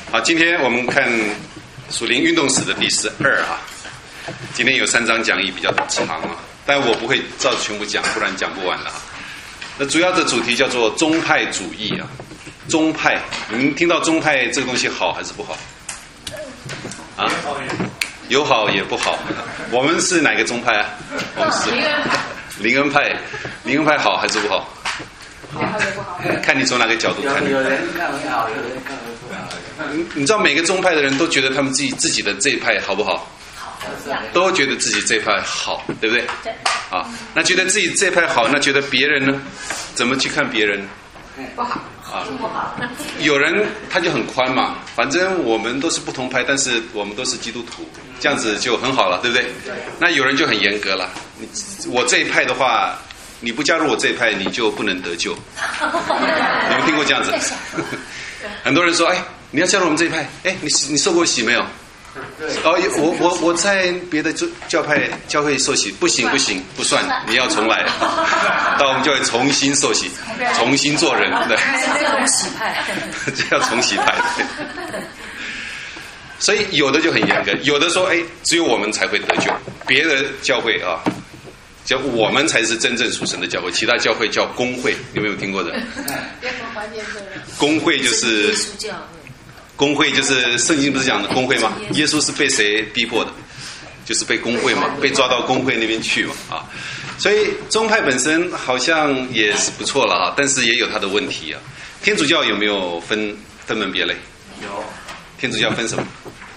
好，今天我们看属灵运动史的第12啊。今天有3章讲义比较长啊，但我不会照着全部讲，不然讲不完了啊。那主要的主题叫做宗派主义啊。宗派，你们听到宗派这个东西好还是不好？啊？有好也不好。我们是哪个宗派啊？我们是灵恩派。灵恩派好还是不好？看你从哪个角度看。 有人看很好，有人看很不好。 你知道每个宗派的人都觉得他们自己的这一派好不好？都觉得自己这一派好，对不对？ 对。 啊，那觉得自己这一派好，那觉得别人呢？怎么去看别人？ 不好。 啊，有人他就很宽嘛，反正我们都是不同派，但是我们都是基督徒，这样子就很好了，对不对？那有人就很严格了，我这一派的话，你不加入我这一派，你就不能得救。你们听过这样子？很多人说，哎，你要加入我们这一派，哎，你受过洗没有？哦，我在别的教会受洗，不行，不算，你要重来，到我们教会重新受洗，重新做人，对， 重洗派， 这要重洗派。所以有的就很严格，有的说，哎，只有我们才会得救，别的教会啊，叫我们才是真正属神的教会，其他教会叫公会，有没有听过的？公会就是公会就是圣经不是讲的公会吗？耶稣是被谁逼迫的？就是被公会嘛，被抓到公会那边去嘛啊。所以宗派本身好像也是不错了啊，但是也有它的问题啊。天主教有没有分门别类？ 有。 天主教分什么？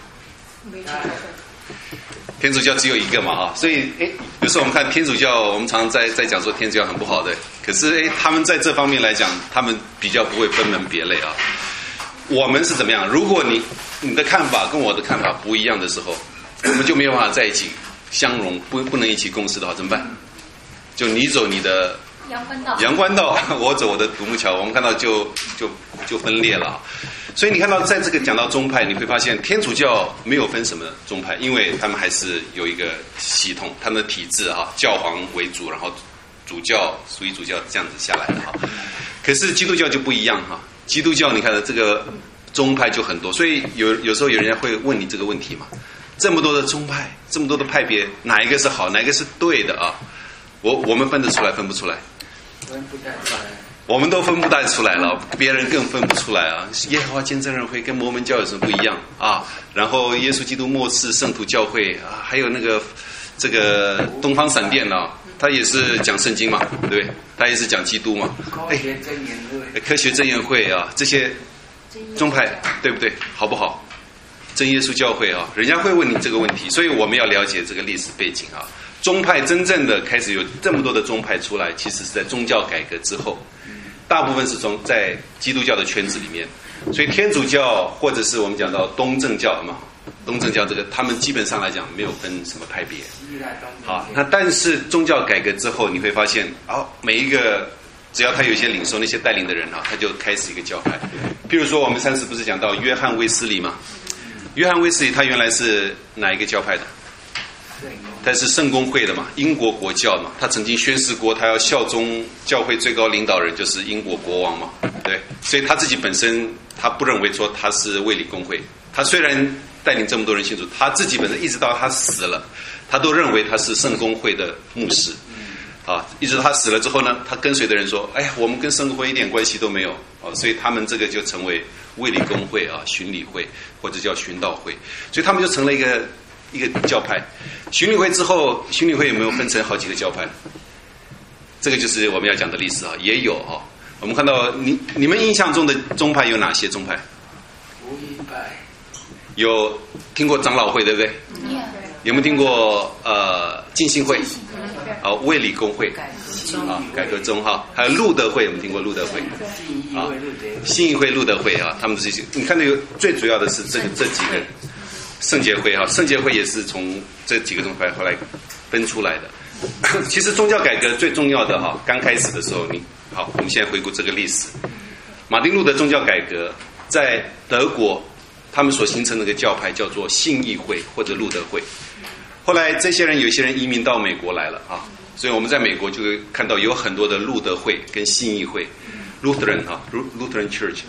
天主教只有一个嘛啊，所以有时候我们看天主教，我们常常在讲说天主教很不好的，可是他们在这方面来讲，他们比较不会分门别类啊。我们是怎么样？如果你的看法跟我的看法不一样的时候，我们就没有办法在一起相融，不能一起共事的话怎么办？就你走你的阳关道，我走我的独木桥，我们看到就分裂了。所以你看到在这个讲到宗派，你会发现天主教没有分什么宗派，因为他们还是有一个系统，他们的体制啊，教皇为主，然后主教属于主教这样子下来的哈。可是基督教就不一样哈。基督教你看的这个宗派就很多，所以有时候有人会问你这个问题嘛，这么多的宗派，这么多的派别，哪一个是好，哪一个是对的啊？我们分得出来分不出来？ 分不太出来。 我们都分不太出来了，别人更分不出来啊！耶和华见证人会跟摩门教有什么不一样啊？然后耶稣基督末世圣徒教会啊，还有这个东方闪电啊，他也是讲圣经嘛，对不对？他也是讲基督嘛。 科学真言会， 科学真言会啊，这些宗派对不对？好不好？真耶稣教会啊，人家会问你这个问题，所以我们要了解这个历史背景啊。宗派真正的开始有这么多的宗派出来，其实是在宗教改革之后，大部分是在基督教的圈子里面，所以天主教或者是我们讲到东正教嘛，东正教这个他们基本上来讲没有分什么派别。好，那但是宗教改革之后，你会发现每一个只要他有一些领袖那些带领的人啊，他就开始一个教派。譬如说我们上次不是讲到约翰卫斯理吗？约翰卫斯理他原来是哪一个教派的？他是圣公会的嘛，英国国教嘛，他曾经宣誓过他要效忠教会最高领导人就是英国国王嘛，对，所以他自己本身他不认为说他是卫理公会，他虽然带领这么多人信主，他自己本身一直到他死了，他都认为他是圣公会的牧师啊，一直到他死了之后呢，他跟随的人说，哎呀，我们跟圣公会一点关系都没有啊，所以他们这个就成为卫理公会啊，巡理会或者叫巡道会，所以他们就成了一个教派。巡理会之后，巡理会有没有分成好几个教派？这个就是我们要讲的历史啊，也有啊。我们看到你们印象中的宗派有哪些宗派？ 福音派。有听过长老会对不对？有没有听过浸信会？卫理公会啊，改革宗哈，还有路德会，有没有听过路德会？啊，信义会、路德会啊，他们这些，你看那个最主要的是这几个。圣洁会啊，圣洁会也是从这几个宗派后来分出来的。其实宗教改革最重要的哈，刚开始的时候，我们现在回顾这个历史。马丁路德宗教改革在德国，他们所形成的一个教派叫做信义会或者路德会。后来这些人有些人移民到美国来了啊，所以我们在美国就会看到有很多的路德会跟信义会 ，Lutheran 啊 ，Lutheran Church。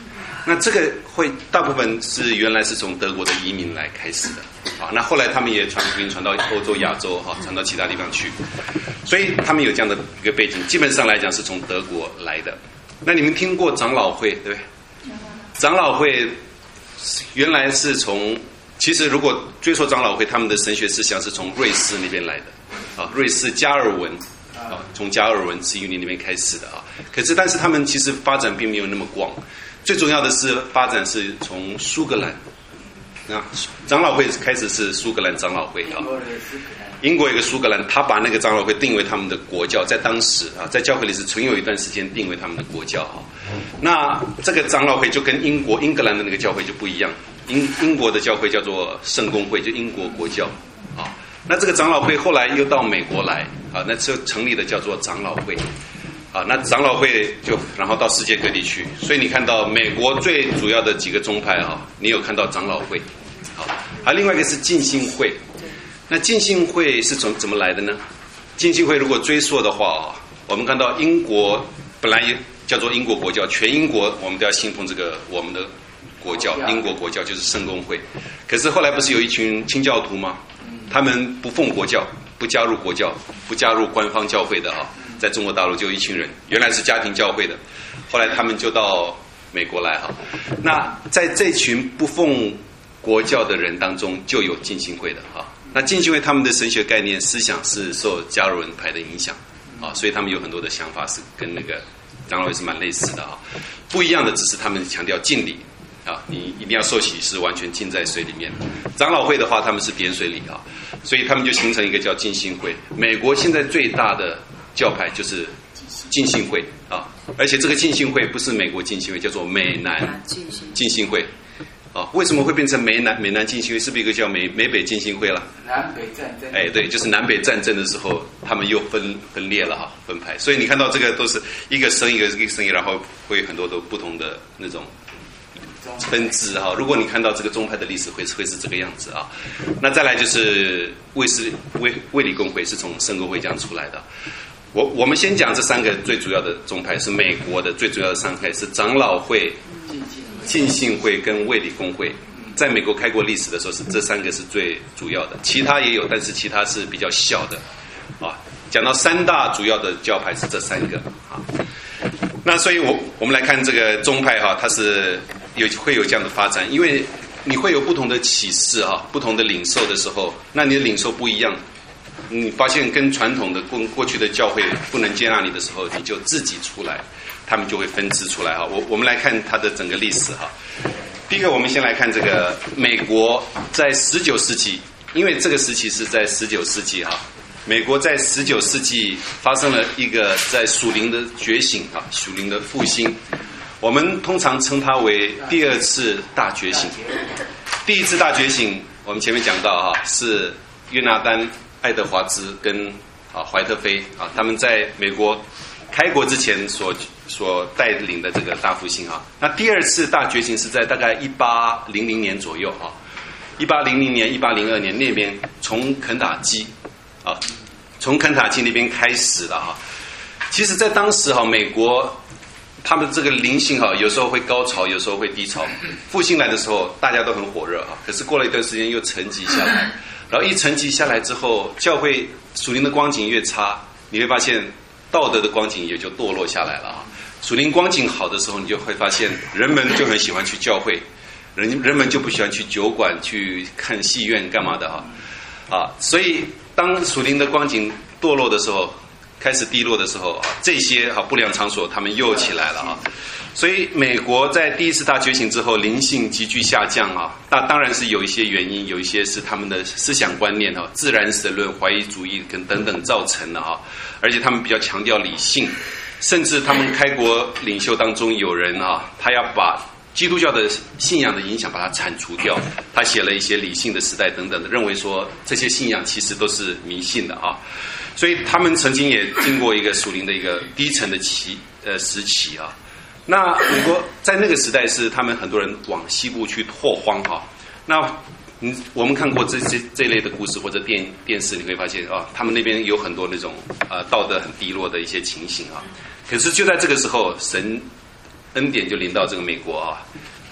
那这个会大部分是原来是从德国的移民来开始的啊，那后来他们也传福音传到欧洲、亚洲哈，传到其他地方去，所以他们有这样的一个背景，基本上来讲是从德国来的。那你们听过长老会对不对？长老会原来是从，其实如果追溯长老会，他们的神学思想是从瑞士那边来的啊，瑞士加尔文啊，从加尔文慈运那边开始的啊。可是但是他们其实发展并没有那么广。最重要的是发展是从苏格兰啊，长老会开始是苏格兰长老会啊，英国有一个苏格兰，他把那个长老会定为他们的国教，在当时啊，在教会里是曾有一段时间定为他们的国教啊。那这个长老会就跟英格兰的那个教会就不一样，英国的教会叫做圣公会，就英国国教啊。那这个长老会后来又到美国来啊，那就成立的叫做长老会。啊，那长老会就然后到世界各地去，所以你看到美国最主要的几个宗派啊，你有看到长老会，好，还另外一个是浸信会。那浸信会是怎么来的呢？浸信会如果追溯的话啊，我们看到英国本来也叫做英国国教，全英国我们都要信奉这个我们的国教，英国国教就是圣公会。可是后来不是有一群清教徒吗？他们不奉国教，不加入国教，不加入官方教会的啊。在中国大陆就有一群人，原来是家庭教会的，后来他们就到美国来哈。那在这群不奉国教的人当中，就有浸信会的哈。那浸信会他们的神学概念思想是受加尔文派的影响啊，所以他们有很多的想法是跟那个长老会是蛮类似的啊。不一样的只是他们强调浸礼啊，你一定要受洗是完全浸在水里面。长老会的话，他们是点水礼啊，所以他们就形成一个叫浸信会。美国现在最大的教派就是浸信会啊，而且这个浸信会不是美国浸信会，叫做美南浸信会啊。为什么会变成美南浸信会？是不是一个叫美北浸信会了？ 南北战争。哎， 对，就是南北战争的时候，他们又分裂了哈，分派。所以你看到这个都是一个生一个生，然后会有很多的不同的那种分支哈。如果你看到这个宗派的历史会是这个样子啊。那再来就是卫理公会是从圣公会这样出来的。我们先讲这三个最主要的宗派，是美国的最主要的三派是长老会、浸信会跟卫理公会。在美国开国历史的时候，是这三个是最主要的，其他也有，但是其他是比较小的啊。讲到三大主要的教派是这三个啊。那所以我们来看这个宗派哈，它是会有这样的发展，因为你会有不同的启示啊，不同的领受的时候，那你的领受不一样。你发现跟传统的过去的教会不能接纳你的时候，你就自己出来，他们就会分支出来哈。我们来看它的整个历史哈。第一个，我们先来看这个美国在19世纪，因为这个时期是在19世纪哈。美国在19世纪发生了一个在属灵的觉醒啊，属灵的复兴。我们通常称它为第二次大觉醒。第一次大觉醒，我们前面讲到哈，是约拿丹、爱德华兹跟怀特菲啊，他们在美国开国之前所带领的这个大复兴啊。那第二次大觉醒是在大概1800年左右啊，1800年、1802年那边从肯塔基啊，从肯塔基那边开始了哈。其实，在当时哈，美国他们这个灵性哈，有时候会高潮，有时候会低潮。复兴来的时候，大家都很火热哈，可是过了一段时间又沉寂下来。然后一沉寂下来之后，教会属灵的光景越差，你会发现道德的光景也就堕落下来了啊。属灵光景好的时候，你就会发现人们就很喜欢去教会，人们就不喜欢去酒馆、去看戏院干嘛的啊。所以当属灵的光景堕落的时候，开始低落的时候啊，这些不良场所他们又起来了啊。所以美国在第一次大觉醒之后，灵性急剧下降啊。那当然是有一些原因，有一些是他们的思想观念啊，自然神论、怀疑主义跟等等造成的啊。而且他们比较强调理性，甚至他们开国领袖当中有人啊，他要把基督教的信仰的影响把它铲除掉。他写了一些理性的时代等等的，认为说这些信仰其实都是迷信的啊。所以他们曾经也经过一个属灵的一个低沉的时期啊。那美国在那个时代是他们很多人往西部去拓荒哈。那我们看过这类的故事或者电视，你会发现啊，他们那边有很多那种道德很低落的一些情形啊。可是就在这个时候，神恩典就临到这个美国啊。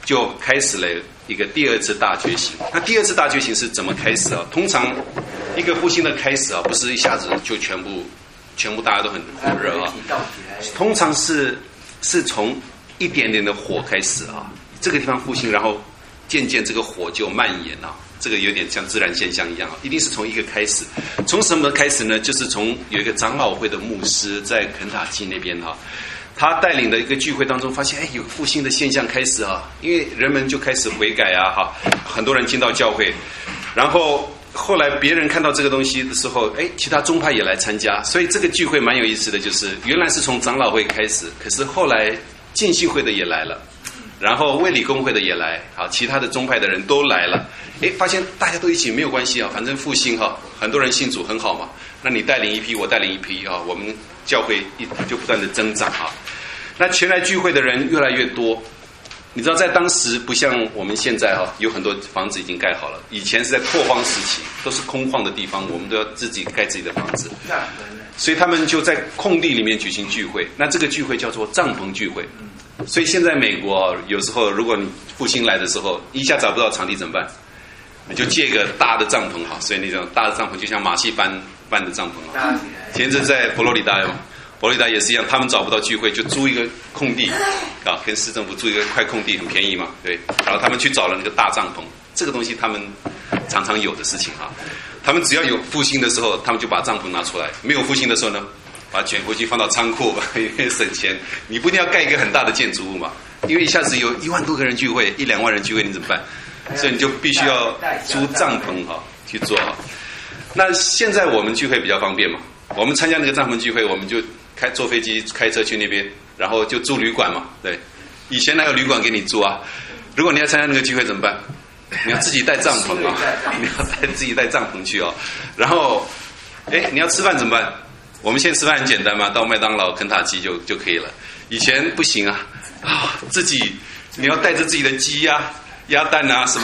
就开始了一个第二次大觉醒。那第二次大觉醒是怎么开始啊？通常一个复兴的开始啊，不是一下子就全部大家都很火热啊，通常是从一点点的火开始啊，这个地方复兴，然后渐渐这个火就蔓延啊，这个有点像自然现象一样啊，一定是从一个开始。从什么开始呢？就是从有一个长老会的牧师在肯塔基那边啊，他带领的一个聚会当中，发现有复兴的现象开始啊，因为人们就开始悔改啊，哈，很多人进到教会，然后后来别人看到这个东西的时候，其他宗派也来参加，所以这个聚会蛮有意思的，就是原来是从长老会开始，可是后来浸信会的也来了，然后卫理公会的也来，好，其他的宗派的人都来了，发现大家都一起没有关系啊，反正复兴哈，很多人信主很好嘛，那你带领一批，我带领一批啊，我们教会就不断的增长啊。那前来聚会的人越来越多，你知道在当时不像我们现在有很多房子已经盖好了，以前是在拓荒时期，都是空旷的地方，我们都要自己盖自己的房子，所以他们就在空地里面举行聚会。那这个聚会叫做帐篷聚会。所以现在美国有时候如果你复兴来的时候一下找不到场地怎么办？你就借个大的帐篷，所以那种大的帐篷就像马戏班的帐篷啊。前阵在佛罗里达也是一样，他们找不到聚会就租一个空地啊，跟市政府租一个块空地很便宜嘛，对。然后他们去找了那个大帐篷，这个东西他们常常有的事情啊。他们只要有复兴的时候，他们就把帐篷拿出来；没有复兴的时候呢，把它卷回去放到仓库，因为省钱。你不一定要盖一个很大的建筑物嘛，因为一下子有1万多个人聚会，1-2万人聚会，你怎么办？所以你就必须要租帐篷去做。那现在我们聚会比较方便嘛，我们参加那个帐篷聚会，我们就坐飞机开车去那边，然后就住旅馆嘛，对。以前哪有旅馆给你住啊？如果你要参加那个聚会怎么办？你要自己带帐篷啊，你要自己带帐篷去哦。然后，你要吃饭怎么办？我们现在吃饭很简单嘛，到麦当劳、肯塔基就可以了。以前不行啊，自己你要带着自己的鸡啊、鸭蛋啊，是吧？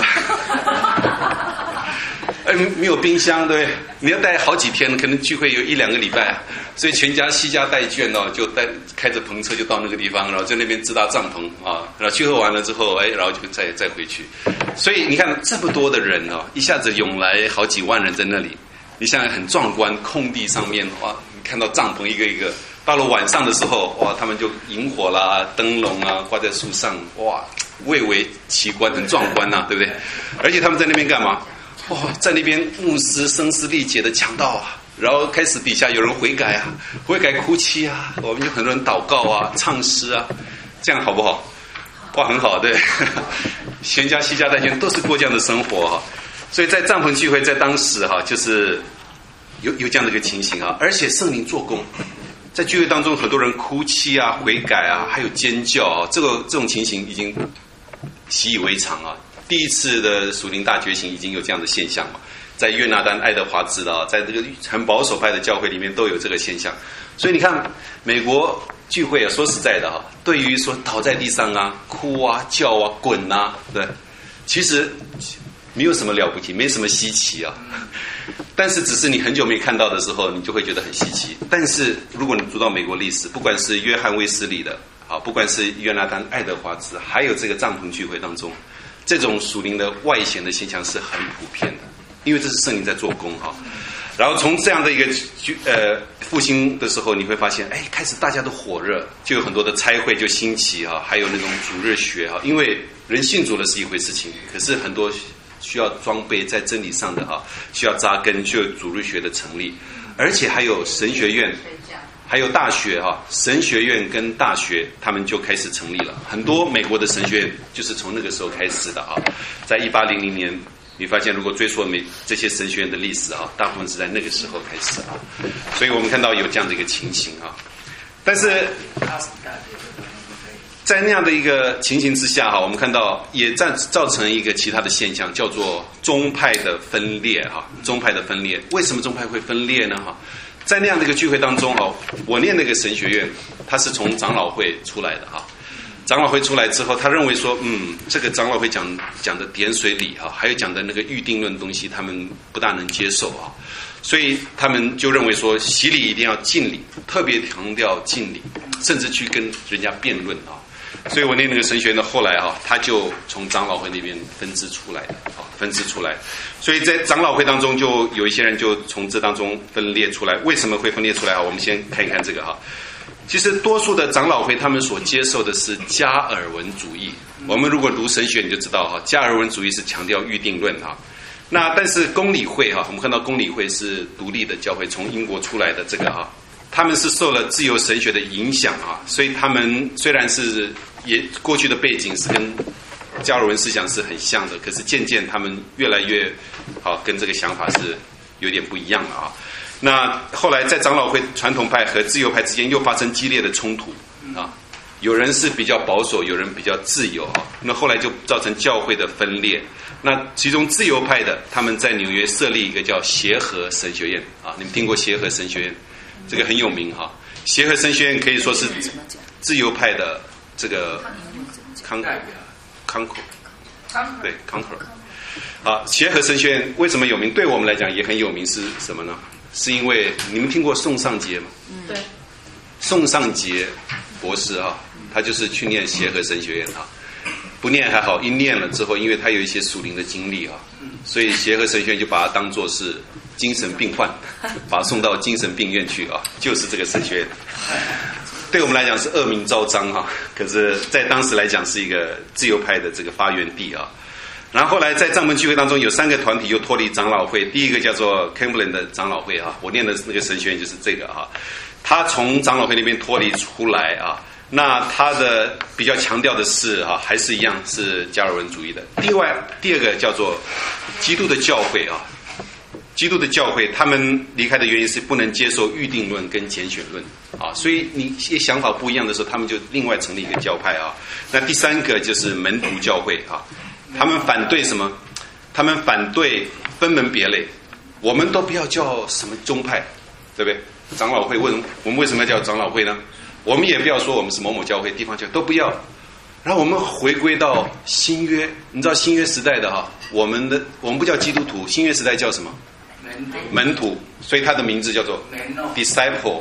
没有冰箱，对，你要带好几天，可能聚会有1-2个礼拜啊，所以全家携家带眷哦，就开着篷车就到那个地方，然后在那边支搭帐篷啊，然后聚会完了之后，然后就再回去。所以你看这么多的人哦，一下子涌来好几万人在那里，你想想很壮观，空地上面哇，你看到帐篷一个一个，到了晚上的时候哇，他们就萤火啦、灯笼啊挂在树上，哇，蔚为奇观，很壮观呐，对不对？而且他们在那边干嘛？在那边牧师声嘶力竭的讲道啊，然后开始底下有人悔改啊，悔改哭泣啊，我们有很多人祷告啊、唱诗啊，这样好不好？哇，很好，对，全家携家带眷都是过这样的生活哈。所以在帐篷聚会在当时就是有这样的一个情形啊，而且圣灵做工，在聚会当中很多人哭泣啊、悔改啊，还有尖叫啊，这种情形已经习以为常啊。第一次的属灵大觉醒已经有这样的现象嘛，在约拿丹、爱德华兹的，在这个很保守派的教会里面都有这个现象。所以你看美国聚会说实在的对于说倒在地上啊、哭啊、叫啊、滚啊，对，其实没有什么了不起，没什么稀奇啊。但是只是你很久没看到的时候，你就会觉得很稀奇。但是如果你读到美国历史，不管是约翰卫斯理的，不管是约拿丹、爱德华兹，还有这个帐篷聚会当中，这种属灵的外显的现象是很普遍的，因为这是圣灵在做工然后从这样的一个复兴的时候，你会发现，开始大家都火热，就有很多的差会就兴起还有那种主日学因为人信主的是一回事情，可是很多需要装备在真理上的需要扎根，需要主日学的成立，而且还有神学院。还有大学神学院跟大学他们就开始成立了，很多美国的神学院就是从那个时候开始的在1800年，你发现如果追溯这些神学院的历史大部分是在那个时候开始所以我们看到有这样的一个情形但是在那样的一个情形之下我们看到也造成一个其他的现象，叫做宗派的分裂宗派的分裂。为什么宗派会分裂呢在那样的一个聚会当中我念那个神学院，他是从长老会出来的长老会出来之后，他认为说这个长老会讲的点水理还有讲的那个预定论东西他们不大能接受所以他们就认为说洗礼一定要敬礼，特别强调敬礼，甚至去跟人家辩论所以我念那个神学院的后来他就从长老会那边分支出来的分支出来。所以在长老会当中就有一些人就从这当中分裂出来。为什么会分裂出来我们先看一看这个其实多数的长老会他们所接受的是加尔文主义。我们如果读神学你就知道加尔文主义是强调预定论那但是公理会我们看到公理会是独立的教会，从英国出来的这个他们是受了自由神学的影响所以他们虽然是也过去的背景是跟加尔文思想是很像的，可是渐渐他们越来越跟这个想法是有点不一样了那后来在长老会传统派和自由派之间又发生激烈的冲突有人是比较保守，有人比较自由那后来就造成教会的分裂。那其中自由派的他们在纽约设立一个叫协和神学院你们听过协和神学院？这个很有名协和神学院可以说是自由派的这个Concord 对 Concord协和神学院为什么有名？对我们来讲也很有名，是什么呢？是因为你们听过宋尚节吗？ 对， 宋尚节博士他就是去念协和神学院不念还好，一念了之后，因为他有一些属灵的经历所以协和神学院就把他当作是精神病患，把他送到精神病院去就是这个神学院。对我们来讲是恶名昭彰可是在当时来讲是一个自由派的这个发源地然后后来在帐篷聚会当中有3个团体又脱离长老会。第一个叫做 Cambridge 的长老会我念的那个神学院就是这个他从长老会那边脱离出来那他的比较强调的是还是一样是加尔文主义的。第二个叫做基督的教会基督的教会他们离开的原因是不能接受预定论跟拣选论所以你一些想法不一样的时候，他们就另外成立一个教派那第3个就是门徒教会他们反对什么？他们反对分门别类，我们都不要叫什么宗派，对不对？长老会我们为什么要叫长老会呢？我们也不要说我们是某某教会地方教会，都不要。然后我们回归到新约，你知道新约时代的我们不叫基督徒，新约时代叫什么？门徒，所以他的名字叫做 disciple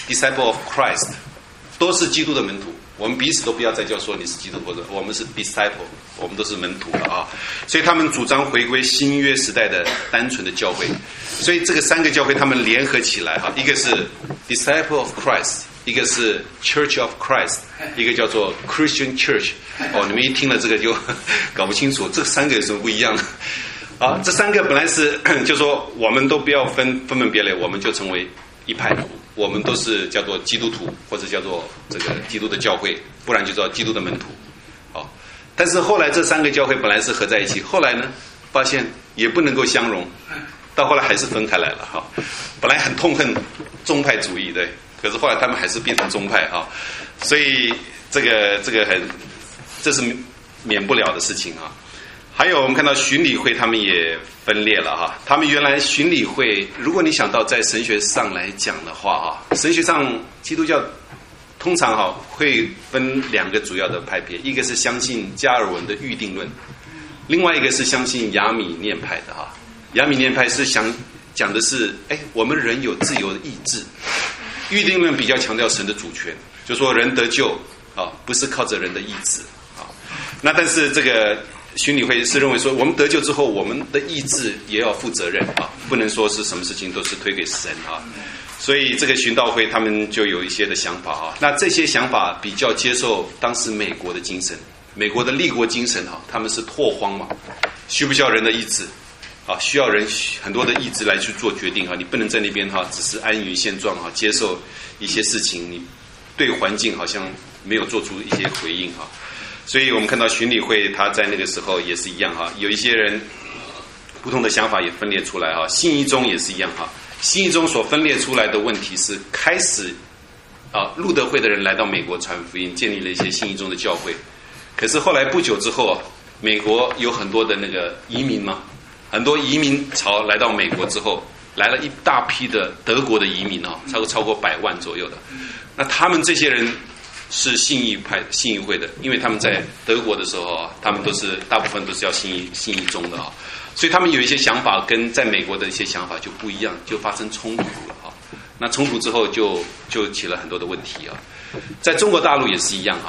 of Christ， 都是基督的门徒。我们彼此都不要再叫说你是基督或者我们是 disciple， 我们都是门徒了所以他们主张回归新约时代的单纯的教会。所以这个3个教会他们联合起来一个是 disciple of Christ， 一个是 Church of Christ， 一个叫做 Christian Church。你们一听了这个就搞不清楚这3个有什么不一样这3个本来是就说我们都不要分门别类，我们就成为一派，我们都是叫做基督徒，或者叫做这个基督的教会，不然就叫基督的门徒但是后来这3个教会本来是合在一起，后来呢发现也不能够相容，到后来还是分开来了本来很痛恨宗派主义对，可是后来他们还是变成宗派所以这是免不了的事情还有我们看到巡理会他们也分裂了他们原来巡理会，如果你想到在神学上来讲的话神学上基督教通常会分2个主要的派别，一个是相信加尔文的预定论，另外一个是相信亚米念派的亚米念派是讲的是我们人有自由的意志，预定论比较强调神的主权，就说人得救不是靠着人的意志那但是这个巡理会是认为说我们得救之后我们的意志也要负责任不能说是什么事情都是推给神所以这个巡道会他们就有一些的想法那这些想法比较接受当时美国的精神，美国的立国精神他们是拓荒嘛，需不需要人的意志需要人很多的意志来去做决定你不能在那边只是安于现状接受一些事情，你对环境好像没有做出一些回应所以我们看到巡理会他在那个时候也是一样有一些人不同的想法也分裂出来信义宗也是一样信义宗所分裂出来的问题是开始路德会的人来到美国传福音，建立了一些信义宗的教会，可是后来不久之后美国有很多的那个移民嘛，很多移民潮来到美国之后，来了一大批的德国的移民超过100万左右的，那他们这些人是信义会的，因为他们在德国的时候他们大部分都是要信义宗的所以他们有一些想法跟在美国的一些想法就不一样，就发生冲突了那冲突之后就起了很多的问题在中国大陆也是一样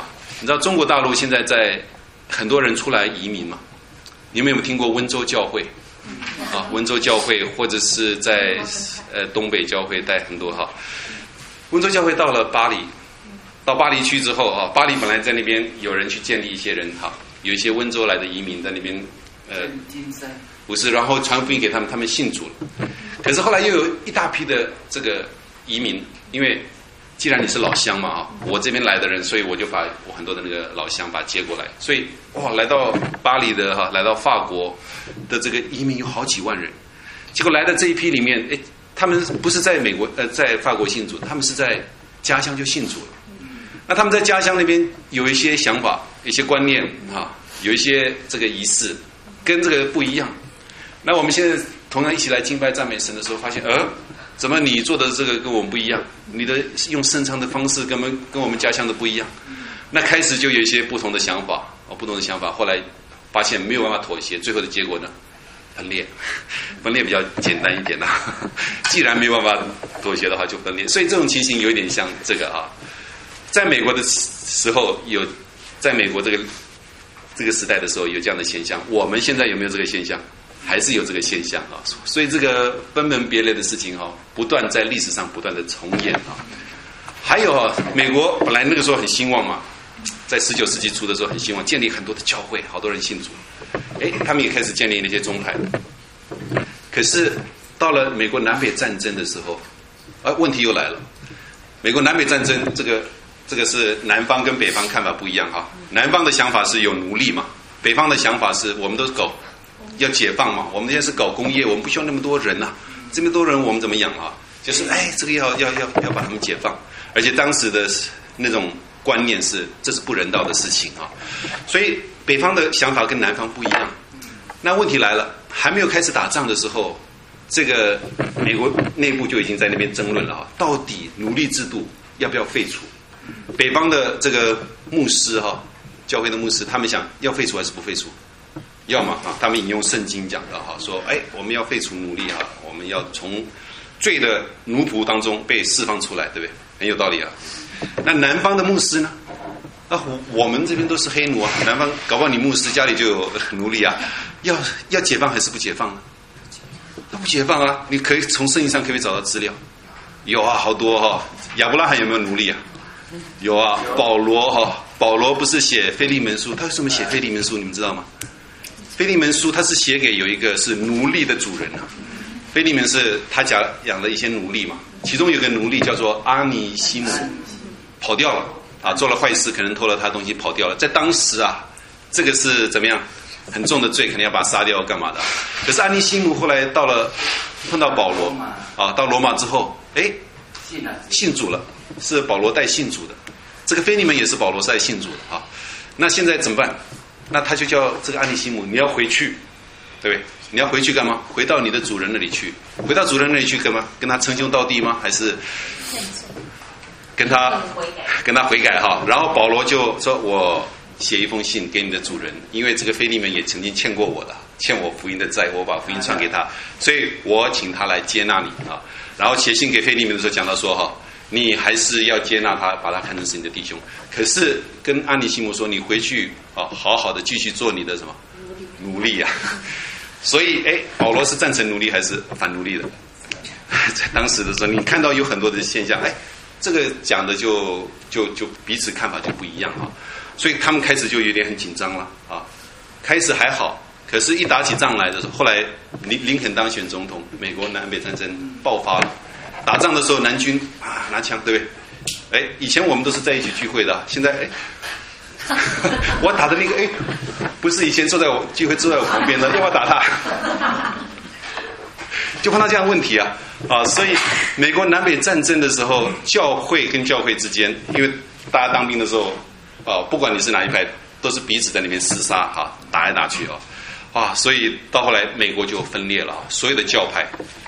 你知道中国大陆现在在很多人出来移民嘛？你们有没有听过温州教会？啊，温州教会或者是在东北教会带很多哈。温州教会到了巴黎，到巴黎去之后啊，巴黎本来在那边有人去建立一些人哈，有一些温州来的移民在那边不是，然后传福音给他们，他们信主了。可是后来又有一大批的这个移民，因为既然你是老乡嘛啊，我这边来的人，所以我就把我很多的那个老乡把他接过来，所以哇，来到巴黎的哈，来到法国的这个移民有好几万人。结果来的这一批里面，哎，他们不是在美国在法国信主，他们是在家乡就信主了。那他们在家乡那边有一些想法、一些观念啊，有一些这个仪式跟这个不一样。那我们现在同样一起来敬拜赞美神的时候，发现怎么你做的这个跟我们不一样？你的用圣唱的方式跟我们家乡的不一样。那开始就有一些不同的想法，不同的想法。后来发现没有办法妥协，最后的结果呢，分裂。分裂比较简单一点啦。既然没有办法妥协的话，就分裂。所以这种情形有一点像这个啊，在美国的时候有，在美国这个时代的时候有这样的现象。我们现在有没有这个现象？还是有这个现象啊，所以这个分门别类的事情不断在历史上不断的重演啊。还有美国本来那个时候很兴旺嘛，在19世纪初的时候很兴旺，建立很多的教会，好多人信主，他们也开始建立那些宗派。可是到了美国南北战争的时候，问题又来了。美国南北战争这个是南方跟北方看法不一样哈，南方的想法是有奴隶嘛，北方的想法是我们都是狗。要解放嘛，我们现在是搞工业，我们不需要那么多人呐，这么多人我们怎么养啊？就是这个要把他们解放，而且当时的那种观念是这是不人道的事情啊，所以北方的想法跟南方不一样。那问题来了，还没有开始打仗的时候，这个美国内部就已经在那边争论了到底奴隶制度要不要废除？北方的这个牧师教会的牧师，他们想要废除还是不废除？要么他们引用圣经讲的说我们要废除奴隶我们要从罪的奴仆当中被释放出来，对不对？很有道理啊。那南方的牧师呢？我们这边都是黑奴啊，南方搞不好你牧师家里就有奴隶啊，要解放还是不解放呢？不解放啊！你可以从圣经上可以找到资料，有啊，好多亚伯拉罕有没有奴隶啊？有啊。保罗不是写腓利门书，他为什么写腓利门书？你们知道吗？腓利门书他是写给有一个是奴隶的主人啊，腓利门是他家养了一些奴隶嘛，其中有个奴隶叫做阿尼西姆，跑掉了做了坏事，可能偷了他东西跑掉了。在当时这个是怎么样很重的罪，肯定要把他杀掉干嘛的。可是阿尼西姆后来碰到保罗到罗马之后，信主了，是保罗带信主的。这个腓利门也是保罗带信主的那现在怎么办？那他就叫这个阿尼西姆，你要回去，对不对？你要回去干嘛？回到你的主人那里去。回到主人那里去干嘛？跟他称兄道弟吗？还是跟他悔改然后保罗就说，我写一封信给你的主人，因为这个腓利门也曾经欠过我的，欠我福音的债，我把福音传给他，所以我请他来接纳你然后写信给腓利门的时候讲到说你还是要接纳他，把他看成是你的弟兄。可是跟阿尼西姆说，你回去好好的继续做你的什么奴隶啊。所以保罗是赞成奴隶还是反奴隶的？在当时的时候，你看到有很多的现象，这个讲的就彼此看法就不一样所以他们开始就有点很紧张了开始还好，可是一打起仗来的时候，后来林肯当选总统，美国南北战争爆发了。打仗的时候，南军拿枪，对不对？以前我们都是在一起聚会的，现在我打的那个不是以前聚会坐在我旁边的，要不要打他？就碰到这样的问题所以美国南北战争的时候，教会跟教会之间，因为大家当兵的时候不管你是哪一派，都是彼此在那边厮杀打来打去所以到后来美国就分裂了所有的教派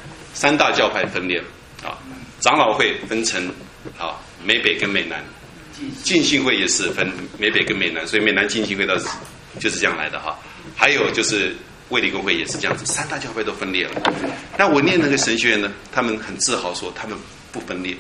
，3大教派分裂了长老会分成美北跟美南，浸信会也是分美北跟美南，所以美南浸信会就是这样来的还有就是卫理公会也是这样子，3大教会都分裂了。那我念那个神学院呢，他们很自豪说他们不分裂，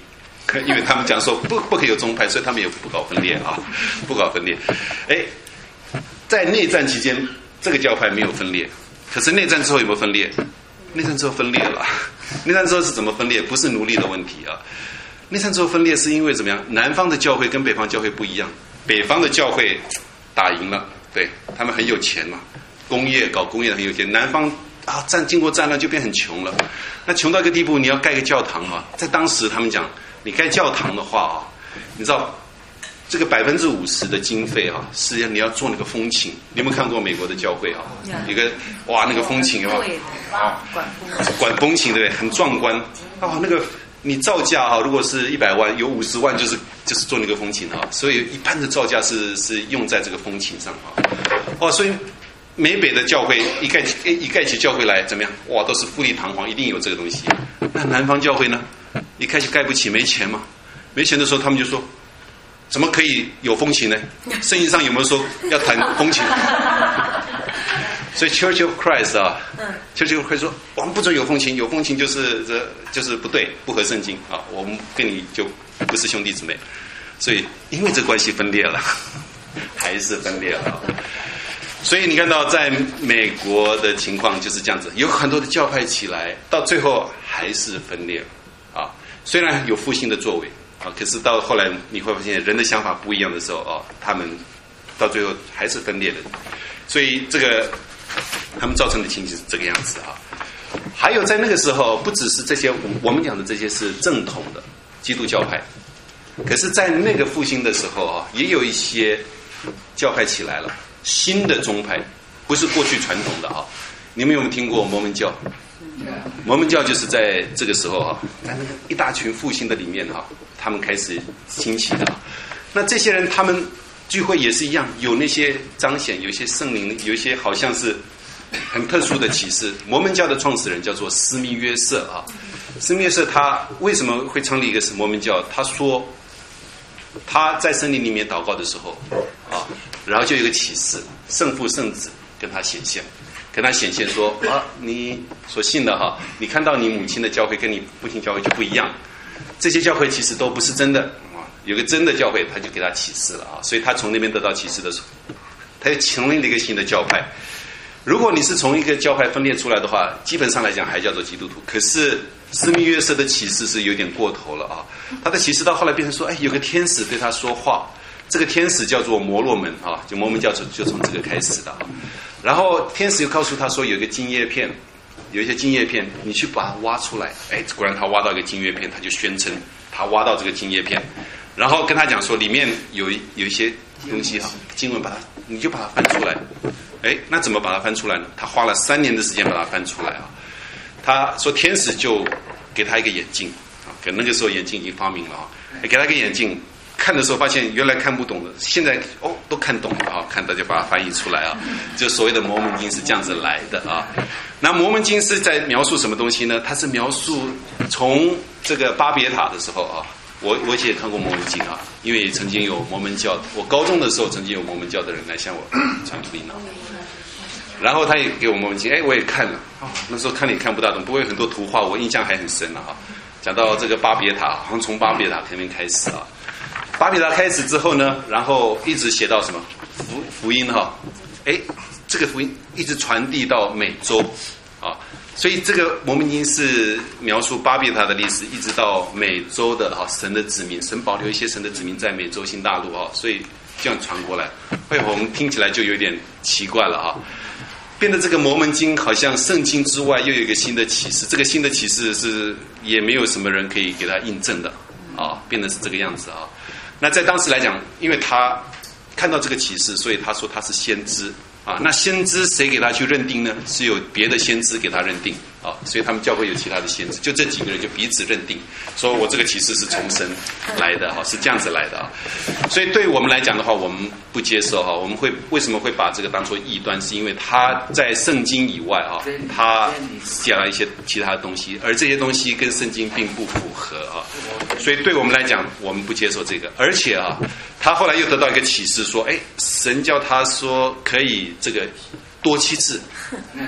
因为他们讲说不可以有宗派，所以他们也不搞分裂啊，不搞分裂。在内战期间，这个教派没有分裂，可是内战之后有没有分裂？内战之后分裂了。内战之后是怎么分裂？不是奴隶的问题啊。内战之后分裂是因为怎么样？南方的教会跟北方教会不一样，北方的教会打赢了，对他们很有钱嘛，搞工业的很有钱。南方经过战乱就变很穷了，那穷到一个地步，你要盖个教堂啊，在当时他们讲，你盖教堂的话啊，你知道这个50%的经费啊，是你要做那个风琴。你有没有看过美国的教会啊？一个那个风琴管风琴对不对？很壮观那个你造价如果是100万，有50万就是做那个风琴所以一般的造价是用在这个风琴上所以美北的教会一盖起教会来怎么样？都是富丽堂皇，一定有这个东西。那南方教会呢？一开始盖不起，没钱嘛。没钱的时候，他们就说：怎么可以有风琴呢？圣经上有没有说要弹风琴？所以 Church of Christ Church of Christ 说我们不准有风琴，有风琴就是不对，不合圣经我们跟你就不是兄弟姊妹。所以因为这关系分裂了，还是分裂了。所以你看到在美国的情况就是这样子，有很多的教派起来，到最后还是分裂虽然有复兴的作为可是到后来你会发现人的想法不一样的时候他们到最后还是分裂的。所以这个他们造成的情形是这个样子还有在那个时候，不只是这些我们讲的这些是正统的基督教派，可是在那个复兴的时候也有一些教派起来了，新的宗派，不是过去传统的你们有没有听过摩门教？摩门教就是在这个时候在那个一大群复兴的里面他们开始兴起的那这些人他们聚会也是一样，有那些彰显，有一些圣灵，有一些好像是很特殊的启示。摩门教的创始人叫做斯密约瑟斯密约瑟他为什么会创立一个摩门教？他说他在森林里面祷告的时候然后就有一个启示，圣父圣子跟他显现说你所信的你看到你母亲的教会跟你父亲教会就不一样，这些教会其实都不是真的有个真的教会，他就给他启示了所以他从那边得到启示的时候，他又成立了一个新的教派。如果你是从一个教派分裂出来的话，基本上来讲还叫做基督徒。可是斯密约瑟的启示是有点过头了他的启示到后来变成说有个天使对他说话，这个天使叫做摩洛门就摩门教就从这个开始的然后天使又告诉他说有一个金叶片，有一些金叶片你去把它挖出来。果然他挖到一个金叶片，他就宣称他挖到这个金叶片，然后跟他讲说里面有一些东西经文你就把它翻出来。那怎么把它翻出来呢？他花了3年的时间把它翻出来他说天使就给他一个眼镜可那个时候眼镜已经发明了给他一个眼镜，看的时候发现原来看不懂的，现在都看懂了看到就把它翻译出来就所谓的摩门经是这样子来的那摩门经是在描述什么东西呢？它是描述从这个巴别塔的时候我以前也看过摩门经因为曾经有摩门教，我高中的时候曾经有摩门教的人来向我传福音然后他也给我摩门经我也看了那时候看了也看不大懂，不过有很多图画我印象还很深讲到这个巴别塔，好像从巴别塔那边开始巴别塔开始之后呢，然后一直写到什么福音这个福音一直传递到美洲所以这个摩门经是描述巴别塔的历史，一直到美洲的神的子民，神保留一些神的子民在美洲新大陆所以这样传过来，我们听起来就有点奇怪了变得这个摩门经好像圣经之外又有一个新的启示，这个新的启示是也没有什么人可以给他印证的变得是这个样子那在当时来讲，因为他看到这个启示，所以他说他是先知那先知谁给他去认定呢？是有别的先知给他认定所以他们教会有其他的先知，就这几个人就彼此认定，说我这个启示是从神来的是这样子来的所以对于我们来讲的话，我们不接受我们为什么会把这个当作异端？是因为他在圣经以外他讲了一些其他的东西，而这些东西跟圣经并不符合所以对我们来讲，我们不接受这个。而且他后来又得到一个启示说神叫他说可以这个多妻制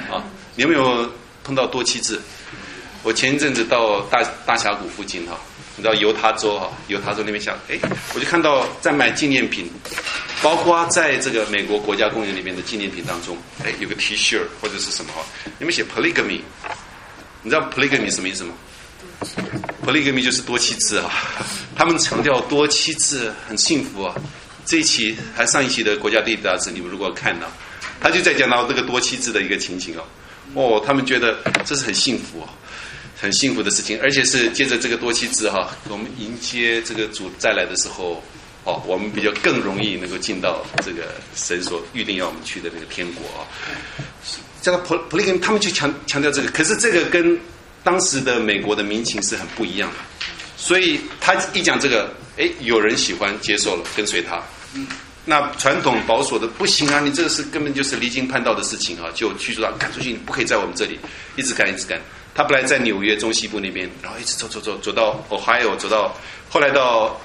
你有没有碰到多妻制？我前一阵子到大峡谷附近你知道犹他州那边想，我就看到在卖纪念品，包括在这个美国国家公园里面的纪念品当中，有个 T 恤或者是什么你们写 polygamy， 你知道 polygamy 什么意思吗？polygamy 就是多妻制啊，他们强调多妻制很幸福啊。这一期还上一期的国家地理杂志，你们如果看到，他就在讲到这个多妻制的一个情形他们觉得这是很幸福很幸福的事情，而且是借着这个多妻制我们迎接这个主再来的时候我们比较更容易能够进到这个神所预定要我们去的那个天国这个 polygamy 他们就强调这个，可是这个跟当时的美国的民情是很不一样的，所以他一讲这个，有人喜欢接受了，跟随他。那传统保守的不行啊，你这个是根本就是离经叛道的事情就驱逐他，赶出去，你不可以在我们这里，一直赶。他本来在纽约中西部那边，然后一直走到 Ohio， 走到后来到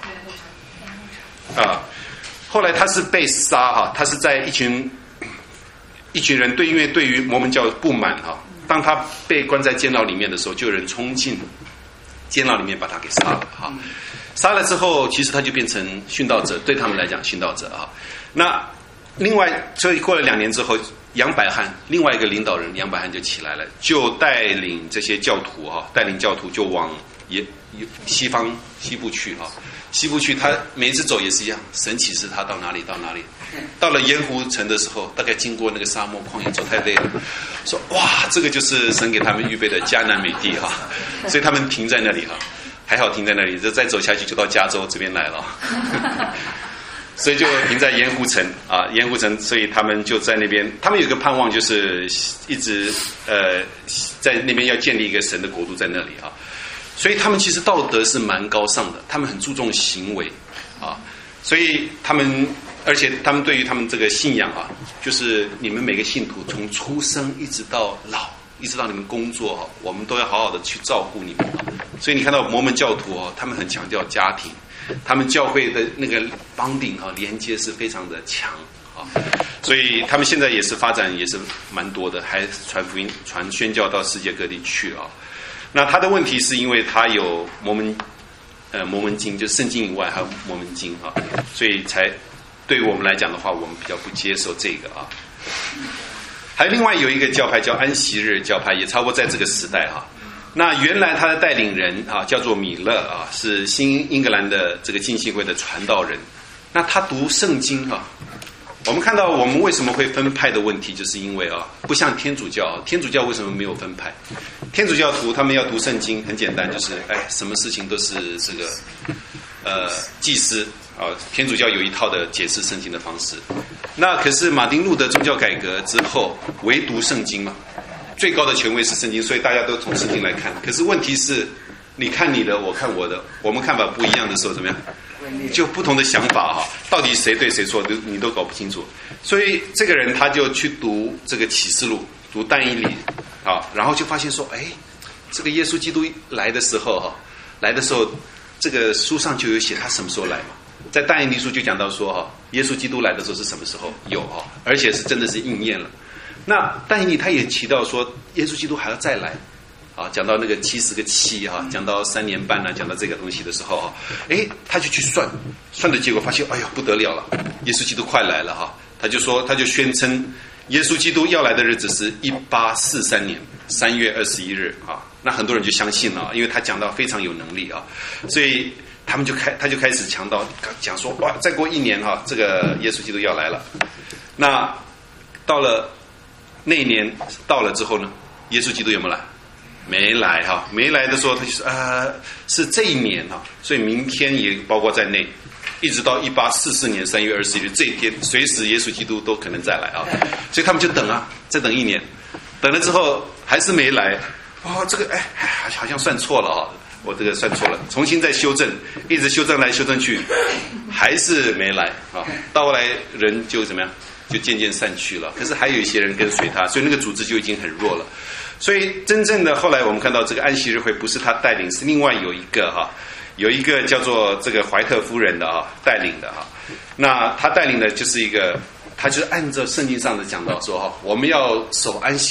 后来他是被杀他是在一群人因为对于摩门教不满当他被关在监牢里面的时候，就有人冲进监牢里面把他给杀了杀了之后，其实他就变成殉道者，对他们来讲殉道者那另外，所以过了2年之后，杨百翰另外一个领导人杨百翰就起来了，就带领这些教徒带领教徒就往西部去西部去，他每一次走也是一样，神启示他到哪里，到了盐湖城的时候，大概经过那个沙漠旷野，走太累了，说哇，这个就是神给他们预备的迦南美地所以他们停在那里还好停在那里，再走下去就到加州这边来了所以就停在盐湖城盐湖城，所以他们就在那边，他们有个盼望，就是一直在那边要建立一个神的国度在那里所以他们其实道德是蛮高尚的，他们很注重行为所以而且他们对于他们这个信仰就是你们每个信徒从出生一直到老，一直到你们工作我们都要好好的去照顾你们所以你看到摩门教徒他们很强调家庭，他们教会的那个bonding连接是非常的强所以他们现在也是发展也是蛮多的，还传福音传宣教到世界各地去那他的问题是因为他有摩门经，就是圣经以外还有摩门经所以才对于我们来讲的话，我们比较不接受这个还有另外有一个教派叫安息日教派，也差不多在这个时代那原来他的带领人叫做米勒是新英格兰的这个浸信会的传道人。那他读圣经我们看到我们为什么会分派的问题，就是因为不像天主教，天主教为什么没有分派？天主教徒他们要读圣经很简单，就是什么事情都是这个祭司天主教有一套的解释圣经的方式。那可是马丁路德宗教改革之后，唯独圣经嘛，最高的权威是圣经，所以大家都从圣经来看。可是问题是，你看你的，我看我的，我们看法不一样的时候怎么样？就不同的想法到底谁对谁错你都搞不清楚。所以这个人他就去读这个启示录，读但以理然后就发现说，这个耶稣基督来的时候这个书上就有写他什么时候来嘛。在但以理书就讲到说耶稣基督来的时候是什么时候有而且是真的是应验了。那但以理他也提到说耶稣基督还要再来讲到那个70个7讲到3年半讲到这个东西的时候他就去算的结果发现不得了了，耶稣基督快来了他就宣称耶稣基督要来的日子是1843年3月21日那很多人就相信了，因为他讲到非常有能力所以他就开始讲说哇，再过1年这个耶稣基督要来了。那到了那一年到了之后呢，耶稣基督有没有来？没来没来的时候他就说是这一年所以明天也包括在内，一直到1844年3月21日这一天，随时耶稣基督都可能再来所以他们就等再等1年，等了之后还是没来这个好像算错了我这个算错了，重新再修正，一直修正来修正去，还是没来到后来人就怎么样，就渐渐散去了。可是还有一些人跟随他，所以那个组织就已经很弱了。所以真正的后来我们看到这个安息日会不是他带领，是另外有一个叫做这个怀特夫人的带领的那他带领的就是他就是按照圣经上的讲到说我们要守安息日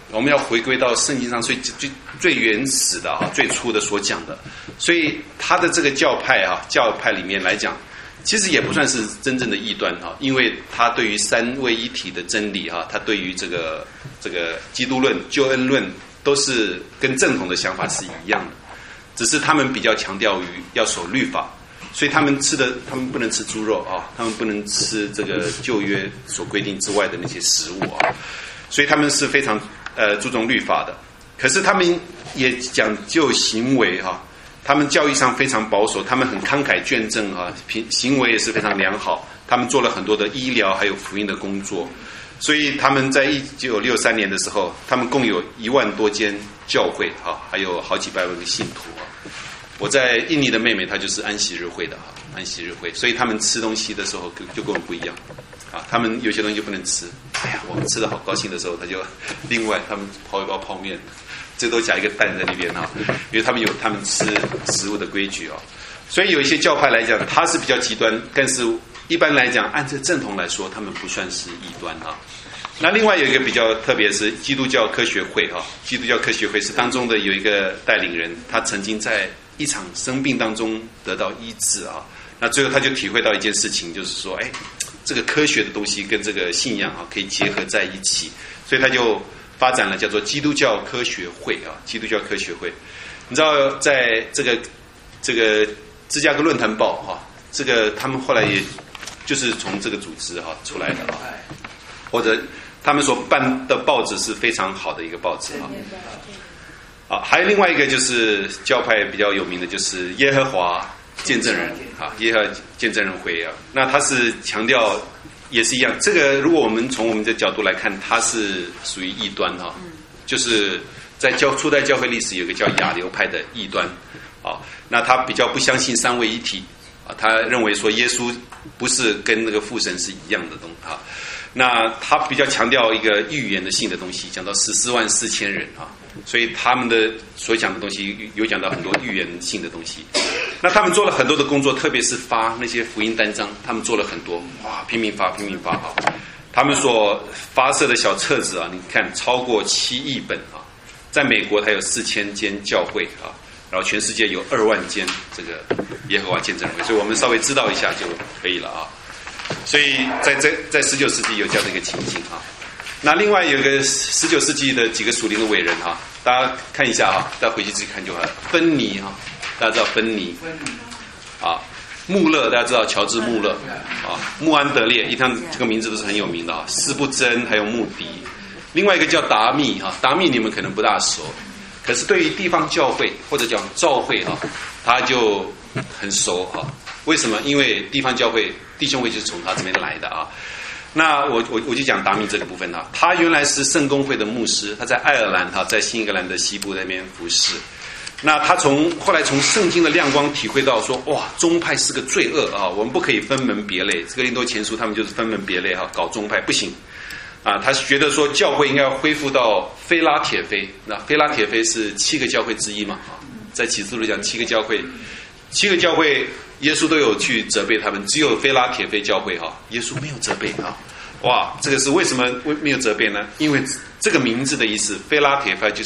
我们要回归到圣经上最原始的啊，最初的所讲的。所以他的这个教派里面来讲，其实也不算是真正的异端啊，因为他对于三位一体的真理啊，他对于这个基督论、救恩论都是跟正统的想法是一样的，只是他们比较强调于要守律法。所以他们不能吃猪肉啊，他们不能吃这个旧约所规定之外的那些食物啊，所以他们是非常注重律法的。可是他们也讲究行为哈，他们教育上非常保守，他们很慷慨捐赠啊，行为也是非常良好。他们做了很多的医疗还有福音的工作，所以他们在1963年的时候，他们共有1万多间教会哈，还有好几百万个信徒啊。我在印尼的妹妹，她就是安息日会的哈，安息日会，所以他们吃东西的时候就跟我们不一样啊。他们有些东西就不能吃，哎呀，我们吃的好高兴的时候，他就另外他们泡一包泡面，最多夹一个蛋在那边哈，因为他们有他们吃食物的规矩啊。所以有一些教派来讲，它是比较极端，但是一般来讲，按这正统来说，他们不算是异端啊。那另外有一个比较特别是基督教科学会哈，基督教科学会是当中的有一个带领人，他曾经在一场生病当中得到医治啊，那最后他就体会到一件事情，就是说，这个科学的东西跟这个信仰啊可以结合在一起，所以他就发展了叫做基督教科学会啊，基督教科学会。你知道，在这个芝加哥论坛报哈，这个他们后来也就是从这个组织哈出来的啊，或者他们所办的报纸是非常好的一个报纸啊。啊，还有另外一个就是教派比较有名的，就是耶和华见证人啊，耶和华见证人会啊。那他是强调也是一样，这个如果我们从我们的角度来看，它是属于异端哈，就是在初代教会历史有个叫亚流派的异端啊，那他比较不相信三位一体啊，他认为说耶稣不是跟那个父神是一样的东西啊。那他比较强调一个预言的性的东西，讲到144000人啊，所以他们的所讲的东西有讲到很多预言性的东西。那他们做了很多的工作，特别是发那些福音单张，他们做了很多，哇，拼命发啊！他们所发射的小册子啊，你看超过7亿本啊，在美国它有4000间教会啊，然后全世界有2万间这个耶和华见证会，所以我们稍微知道一下就可以了啊。所以在19世纪有这样的一个情形啊。那另外有一个19世纪的几个属灵的伟人哈，大家看一下哈，大家回去自己看就好了。芬尼哈，大家知道芬尼啊，穆勒大家知道乔治穆勒啊，穆安德烈，这个名字都是很有名的啊，斯布真还有穆迪。另外一个叫达密哈，达密你们可能不大熟，可是对于地方教会或者讲教会哈，他就很熟哈。为什么？因为地方教会弟兄会就是从他这边来的啊。那我就讲达密这个部分啊，他原来是圣公会的牧师，他在爱尔兰在新英格兰的西部那边服侍。那他后来从圣经的亮光体会到说，哇，宗派是个罪恶啊，我们不可以分门别类。哥林多前书他们就是分门别类哈，搞宗派不行啊。他觉得说教会应该要恢复到非拉铁非，那非拉铁非是7个教会之一嘛啊，在启示录讲7个教会耶稣都有去责备他们，只有非拉铁非教会哈，耶稣没有责备啊。哇，这个是为什么没有责备呢？因为这个名字的意思，非拉铁非就是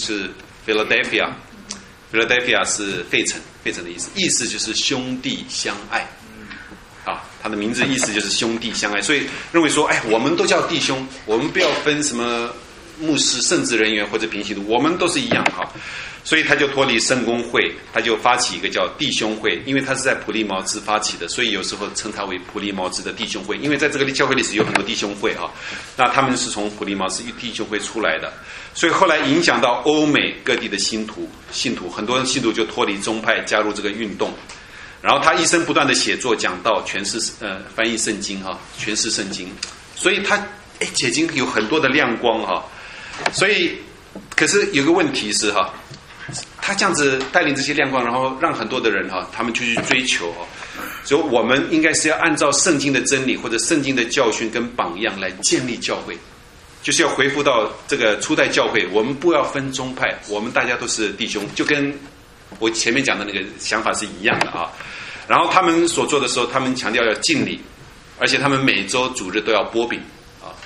Philadelphia 是费城的意思，意思就是兄弟相爱啊。他的名字意思就是兄弟相爱，所以认为说，我们都叫弟兄，我们不要分什么牧师、圣职人员或者平行的，我们都是一样哈。所以他就脱离圣公会，他就发起一个叫弟兄会，因为他是在普利茅兹发起的，所以有时候称他为普利茅兹的弟兄会。因为在这个教会历史有很多弟兄会啊，那他们是从普利茅兹弟兄会出来的，所以后来影响到欧美各地的信徒，很多信徒就脱离宗派，加入这个运动。然后他一生不断的写作、讲道、翻译圣经哈，诠释圣经，所以他解经有很多的亮光哈。所以，可是有个问题是哈。他这样子带领这些亮光，然后让很多的人哈，他们就去追求哈。所以我们应该是要按照圣经的真理或者圣经的教训跟榜样来建立教会，就是要回复到这个初代教会，我们不要分宗派，我们大家都是弟兄，就跟我前面讲的那个想法是一样的啊。然后他们所做的时候，他们强调要敬礼，而且他们每周主日都要擘饼啊，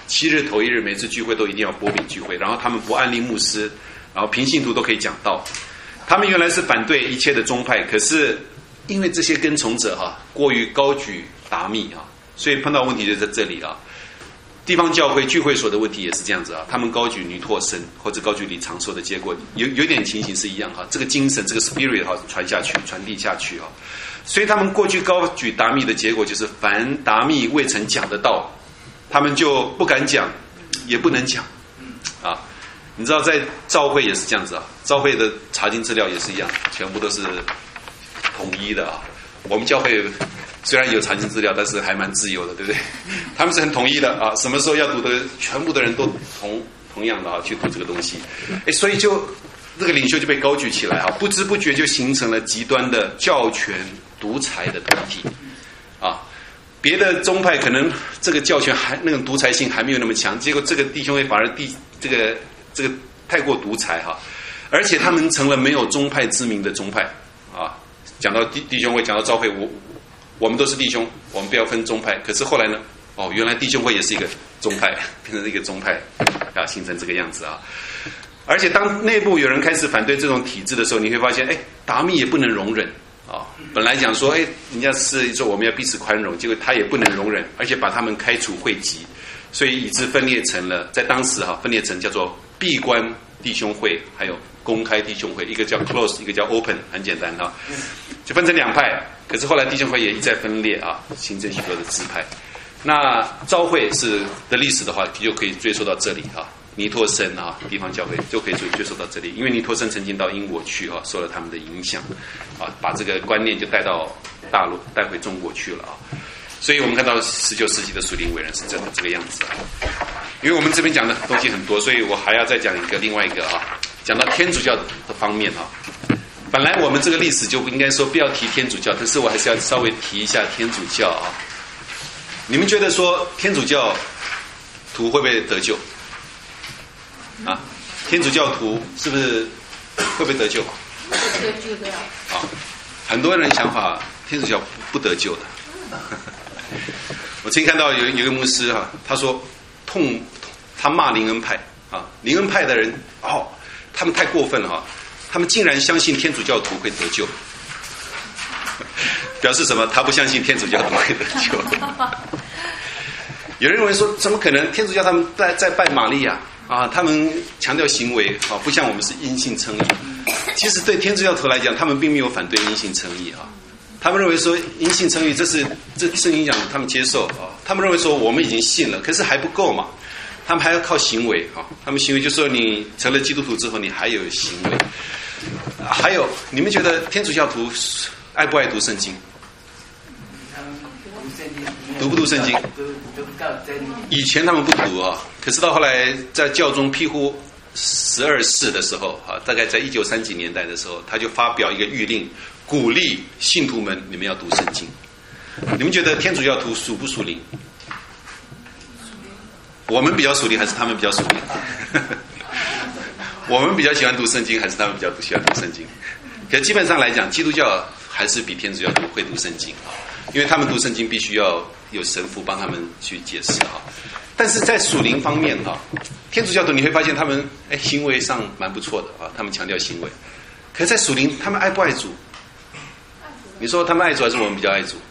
7日头一日每次聚会都一定要擘饼聚会，然后他们不按立牧师，然后平信徒都可以讲道。他们原来是反对一切的宗派，可是因为这些跟从者过于高举达密所以碰到问题就在这里地方教会聚会所的问题也是这样子他们高举尼拓生或者高举李长寿的结果有点情形是一样这个精神这个 spirit 传下去传递下去所以他们过去高举达密的结果就是凡达密未曾讲的道，他们就不敢讲，也不能讲你知道在教会也是这样子教会的查经资料也是一样，全部都是统一的我们教会虽然有查经资料，但是还蛮自由的，对不对？他们是很统一的什么时候要读的，全部的人都同样的去读这个东西，所以就这个领袖就被高举起来不知不觉就形成了极端的教权独裁的团体别的宗派可能这个教权还那种独裁性还没有那么强，结果这个弟兄会反而这个太过独裁而且他们成了没有宗派之名的宗派讲到弟兄会，讲到教会，我们都是弟兄，我们不要分宗派。可是后来呢？原来弟兄会也是一个宗派，变成一个宗派形成这个样子而且当内部有人开始反对这种体制的时候，你会发现，达密也不能容忍本来讲说，人家是说我们要彼此宽容，结果他也不能容忍，而且把他们开除会籍，所以以致分裂成了，在当时分裂成叫做闭关弟兄会，还有公开弟兄会，一个叫 close， 一个叫 open， 很简单就分成两派。可是后来弟兄会也一再分裂形成许多的支派。那召会的历史的话，就可以追溯到这里尼托生地方教会就可以追溯到这里，因为尼托生曾经到英国去受了他们的影响把这个观念就带到大陆，带回中国去了所以我们看到19世纪的属灵伟人是真的这个样子因为我们这边讲的东西很多，所以我还要再讲另外一个讲到天主教的方面本来我们这个历史就应该说不要提天主教，但是我还是要稍微提一下天主教你们觉得说天主教徒会不会得救天主教徒是不是会不会得救？ 得救的很多人想法天主教不得救的我曾经看到有一个牧师他说他骂灵恩派灵恩派的人他们太过分了他们竟然相信天主教徒会得救，表示什么？他不相信天主教徒会得救有人认为说怎么可能，天主教他们在拜玛利亚他们强调行为不像我们是因信称义。其实对天主教徒来讲，他们并没有反对因信称义他们认为说因信称义这圣经讲他们接受他们认为说我们已经信了，可是还不够嘛，他们还要靠行为他们行为就是说你成了基督徒之后你还有行为还有你们觉得天主教徒爱不爱读圣经？读不读圣经？以前他们不读可是到后来在教宗庇护12世的时候大概在1930几年代的时候，他就发表一个谕令，鼓励信徒们你们要读圣经。你们觉得天主教徒属不属灵？我们比较属灵还是他们比较属灵？我们比较喜欢读圣经还是他们比较不喜欢读圣经？可基本上来讲，基督教还是比天主教徒会读圣经因为他们读圣经必须要有神父帮他们去解释但是在属灵方面天主教徒你会发现他们行为上蛮不错的他们强调行为。可是在属灵他们爱不爱主？你说他们爱主还是我们比较爱主？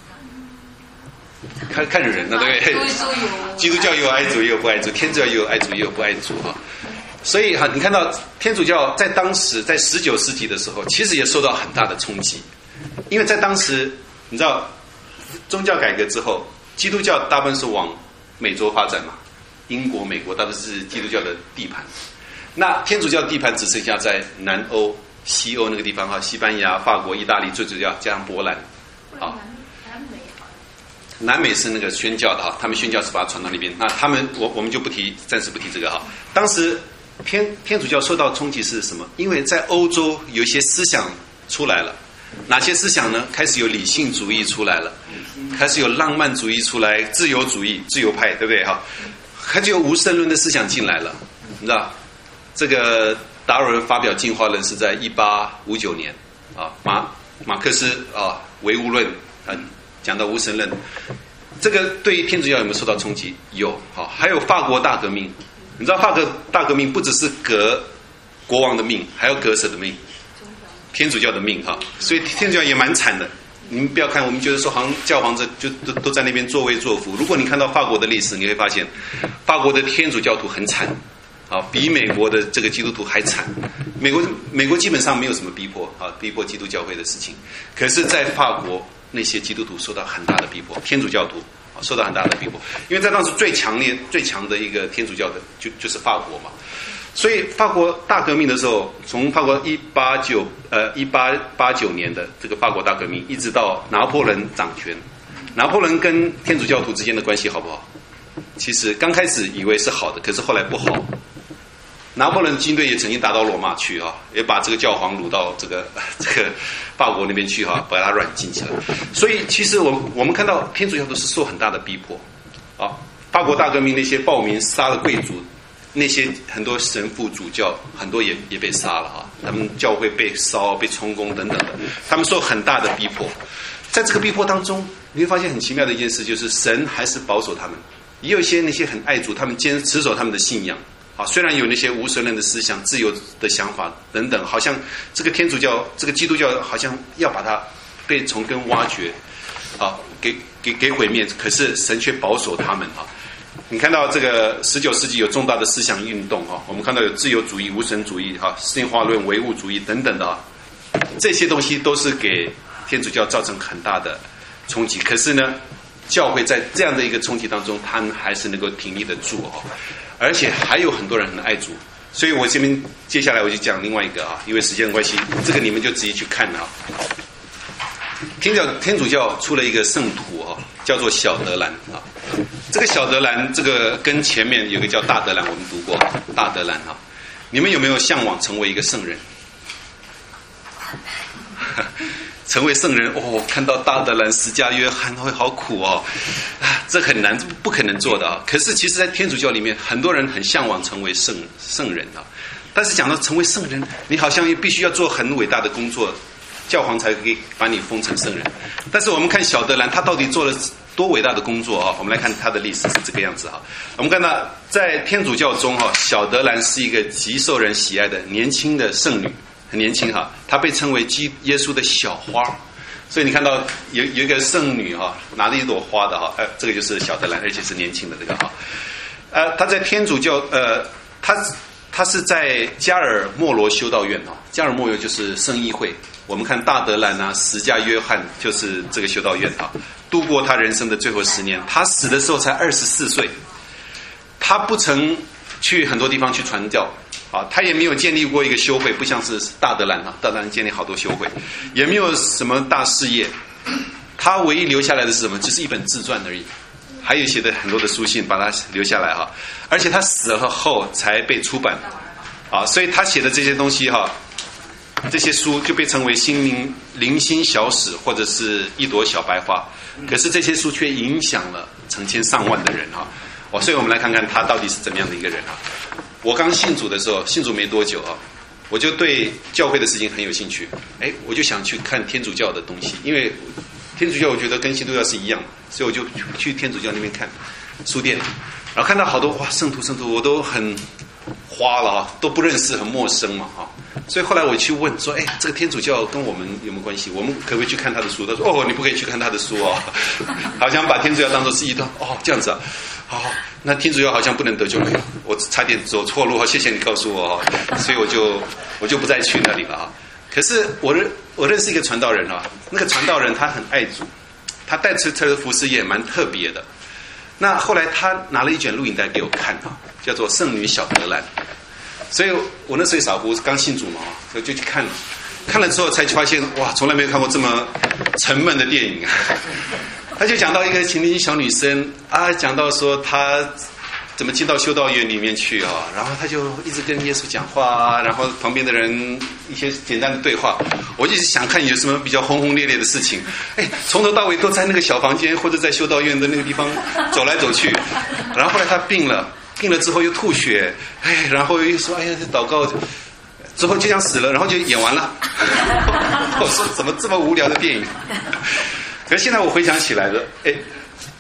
看人了，对不对？基督教也有爱主也有不爱主，天主教也有爱主也有不爱主所以你看到天主教在当时在19世纪的时候其实也受到很大的冲击，因为在当时你知道宗教改革之后，基督教大部分是往美洲发展嘛，英国美国大部分是基督教的地盘，那天主教地盘只剩下在南欧西欧那个地方西班牙法国意大利最主要加上波兰南美是那个宣教的他们宣教是把它传到那边，那他们我们就暂时不提这个当时天主教受到冲击是什么？因为在欧洲有一些思想出来了，哪些思想呢？开始有理性主义出来了，开始有浪漫主义出来，自由主义自由派，对不对开始有无神论的思想进来了。你知道这个达尔文发表进化论是在1859年马克思唯物论讲到无神论， 这个对于天主教有没有受到冲击？有。好，还有法国大革命。你知道法国大革命不只是革国王的命，还要革谁的命？天主教的命哈。所以天主教也蛮惨的。你们不要看，我们觉得说好像教皇就都在那边作威作福。如果你看到法国的历史，你会发现，法国的天主教徒很惨，啊，比美国的这个基督徒还惨。美国基本上没有什么逼迫基督教会的事情，可是，在法国那些基督徒受到很大的逼迫，天主教徒受到很大的逼迫，因为在当时最强的一个天主教的就是法国嘛。所以法国大革命的时候，从法国1889年的这个法国大革命，一直到拿破仑掌权，拿破仑跟天主教徒之间的关系好不好？其实刚开始以为是好的，可是后来不好。拿破仑军队也曾经打到罗马去也把这个教皇掳到这个法国那边去把他软禁起来。所以其实我们看到天主教徒是受很大的逼迫法国大革命那些暴民杀了贵族。那些很多神父主教很多也被杀了他们教会被烧被充公等等的，他们受很大的逼迫。在这个逼迫当中，你会发现很奇妙的一件事，就是神还是保守他们，也有一些那些很爱主，他们持守他们的信仰虽然有那些无神论的思想、自由的想法等等，好像这个天主教、这个基督教好像要把它被从根挖掘给毁灭，可是神却保守他们你看到这个19世纪有重大的思想运动我们看到有自由主义、无神主义进化论、唯物主义等等的这些东西都是给天主教造成很大的冲击。可是呢，教会在这样的一个冲击当中，他们还是能够挺立得住而且还有很多人很爱主。所以我这边接下来我就讲另外一个因为时间的关系，这个你们就直接去看天主教出了一个圣徒叫做小德兰这个小德兰，这个跟前面有个叫大德兰，我们读过大德兰你们有没有向往成为一个圣人？成为圣人看到大德兰、十架约翰会好苦这很难，不可能做的可是其实在天主教里面，很多人很向往成为圣人但是讲到成为圣人，你好像必须要做很伟大的工作，教皇才可以把你封成圣人。但是我们看小德兰，他到底做了多伟大的工作我们来看他的历史是这个样子我们看到在天主教中小德兰是一个极受人喜爱的年轻的圣女，很年轻她被称为耶稣的小花。所以你看到有一个圣女拿着一朵花的这个就是小德兰，而且是年轻的这个她在天主教她是在加尔默罗修道院加尔默罗就是圣议会。我们看大德兰十架约翰就是这个修道院度过他人生的最后10年。他死的时候才24岁，他不曾去很多地方去传教他也没有建立过一个修会，不像是大德兰大德兰建立好多修会，也没有什么大事业。他唯一留下来的是什么？只是一本自传而已，还有写的很多的书信把他留下来而且他死了后才被出版所以他写的这些东西这些书就被称为零星小史或者是一朵小白花。可是这些书却影响了成千上万的人所以我们来看看他到底是怎么样的一个人我刚信主的时候，信主没多久我就对教会的事情很有兴趣我就想去看天主教的东西，因为天主教我觉得跟基督教是一样，所以我就去天主教那边看书店，然后看到好多圣徒我都很花了都不认识，很陌生嘛所以后来我去问说这个天主教跟我们有没有关系，我们可不可以去看他的书？他说你不可以去看他的书好像把天主教当作是一段这样子那天主教好像不能得救了，我差点走错路谢谢你告诉我所以我就不再去那里了可是我认识一个传道人那个传道人他很爱主，他带出的服事业蛮特别的。那后来他拿了一卷录影带给我看叫做《圣女小德兰》。所以我那时候傻乎刚信主嘛所以就去看了之后才发现从来没有看过这么沉闷的电影他就讲到一个年轻小女生讲到说她怎么进到修道院里面去然后他就一直跟耶稣讲话然后旁边的人一些简单的对话，我就想看有什么比较轰轰烈烈的事情从头到尾都在那个小房间或者在修道院的那个地方走来走去。然后后来他病了之后又吐血然后又说祷告之后就想死了，然后就演完了我说怎么这么无聊的电影可是现在我回想起来了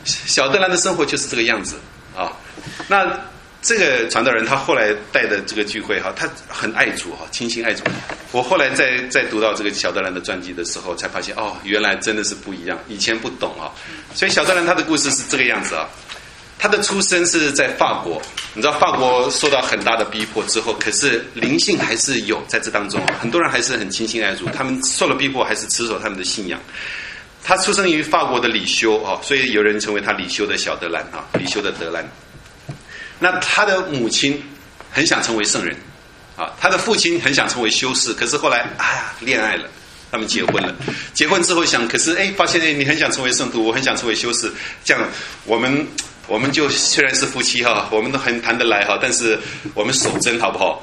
小德兰的生活就是这个样子啊。那这个传道人他后来带的这个聚会哈，他很爱主哈，倾心爱主。我后来在读到这个小德兰的传记的时候，才发现哦，原来真的是不一样，以前不懂啊。所以小德兰他的故事是这个样子啊。他的出生是在法国，你知道法国受到很大的逼迫之后，可是灵性还是有在这当中，很多人还是很倾心爱主，他们受了逼迫还是持守他们的信仰。他出生于法国的里修啊，所以有人称为他里修的小德兰啊，里修的德兰。那他的母亲很想成为圣人啊，他的父亲很想成为修士，可是后来恋爱了，他们结婚了。结婚之后想，可是发现你很想成为圣徒，我很想成为修士，这样我们就虽然是夫妻哈，我们都很谈得来哈，但是我们守贞好不好？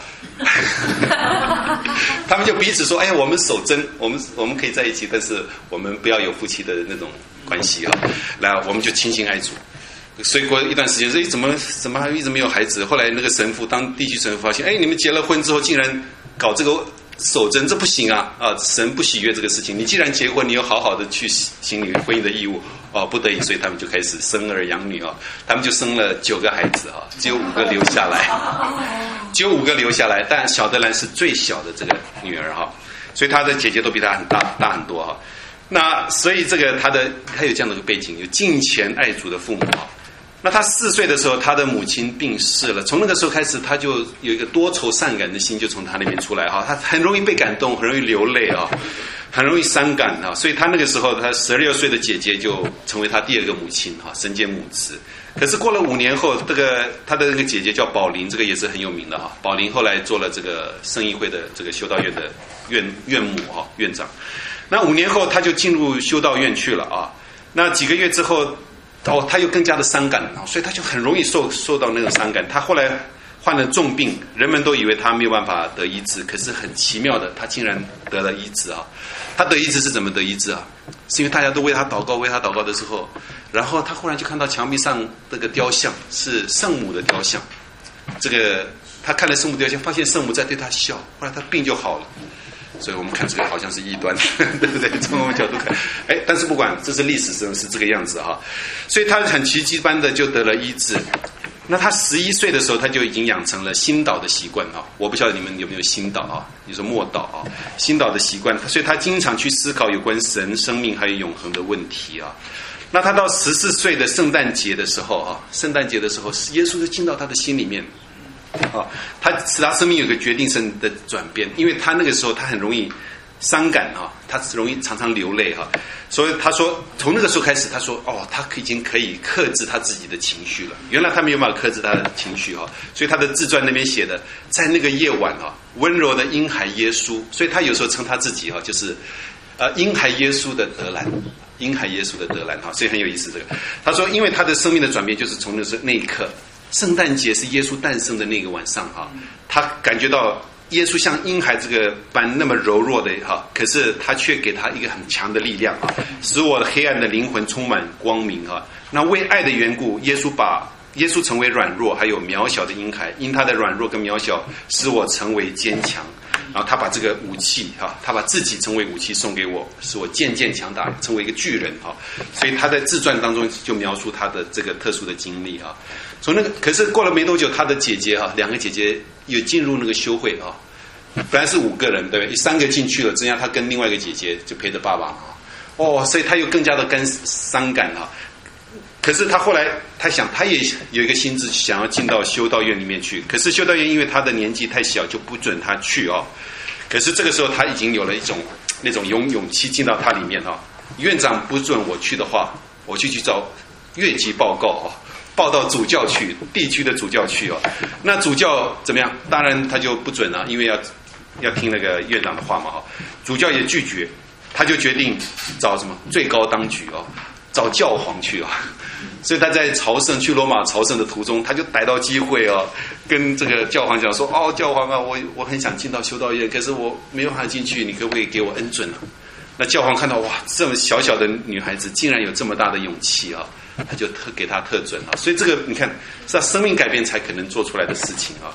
他们就彼此说，我们守贞，我们可以在一起，但是我们不要有夫妻的那种关系哈。那我们就倾心爱主。所以过一段时间，怎么还一直没有孩子？后来那个神父当地区神父发现，你们结了婚之后竟然搞这个守贞，这不行啊！神不喜悦这个事情。你既然结婚，你要好好的去行你婚姻的义务不得已，所以他们就开始生儿养女啊。他们就生了9个孩子啊，只有5个留下来，只有5个留下来。但小德兰是最小的这个女儿哈，所以她的姐姐都比她大很多哈。那所以这个他有这样的一个背景，有敬虔爱主的父母哈。那他4岁的时候，他的母亲病逝了。从那个时候开始，他就有一个多愁善感的心，就从他那边出来哈。他很容易被感动，很容易流泪啊，很容易伤感啊。所以他那个时候，他16岁的姐姐就成为他第2个母亲哈，身兼母职。可是过了5年后，他的那个姐姐叫宝琳，这个也是很有名的哈。宝琳后来做了这个圣义会的这个修道院的院母哈，院长。那5年后，他就进入修道院去了啊。那几个月之后。他又更加的伤感，所以他就很容易受到那种伤感。他后来患了重病，人们都以为他没有办法得医治，可是很奇妙的，他竟然得了医治啊！他得医治是怎么得医治啊？是因为大家都为他祷告的时候，然后他忽然就看到墙壁上这个雕像是圣母的雕像，这个他看了圣母雕像，发现圣母在对他笑，后来他病就好了。所以我们看这个好像是异端，对不对？从我们角度看，但是不管，这是历史上是这个样子哈。所以他很奇迹般的就得了医治。那他11岁的时候，他就已经养成了心祷的习惯啊。我不晓得你们有没有心祷啊？你说默祷啊，心祷的习惯。所以他经常去思考有关神、生命还有永恒的问题啊。那他到14岁的圣诞节的时候，耶稣就进到他的心里面。他使他生命有个决定性的转变，因为他那个时候他很容易伤感他容易常常流泪所以他说从那个时候开始，他说他已经可以克制他自己的情绪了。原来他没有办法克制他的情绪所以他的自传那边写的，在那个夜晚温柔的婴孩耶稣，所以他有时候称他自己就是婴孩耶稣的德兰，婴孩耶稣的德兰所以很有意思这个。他说因为他的生命的转变就是从那一刻。圣诞节是耶稣诞生的那个晚上他感觉到耶稣像婴孩这个般那么柔弱的可是他却给他一个很强的力量使我的黑暗的灵魂充满光明那为爱的缘故，耶稣成为软弱还有渺小的婴孩，因他的软弱跟渺小，使我成为坚强。然后他把这个武器他把自己成为武器送给我，使我渐渐强大，成为一个巨人所以他在自传当中就描述他的这个特殊的经历从那个，可是过了没多久，他的姐姐2个姐姐有进入那个修会本来是5个人对不对？3个进去了，这样他跟另外一个姐姐就陪着爸爸所以他又更加的伤感可是他后来他想，他也有一个心志想要进到修道院里面去，可是修道院因为他的年纪太小，就不准他去可是这个时候他已经有了那种勇气进到他里面院长不准我去的话，我就去找越级报告报到主教去，地区的主教去那主教怎么样？当然他就不准了，因为要听那个院长的话嘛主教也拒绝，他就决定找什么最高当局找教皇去所以他在去罗马朝圣的途中，他就逮到机会跟这个教皇讲说教皇我很想进到修道院，可是我没有办法进去，你可不可以给我恩准那教皇看到这么小小的女孩子竟然有这么大的勇气他就给她特准所以这个你看是他生命改变才可能做出来的事情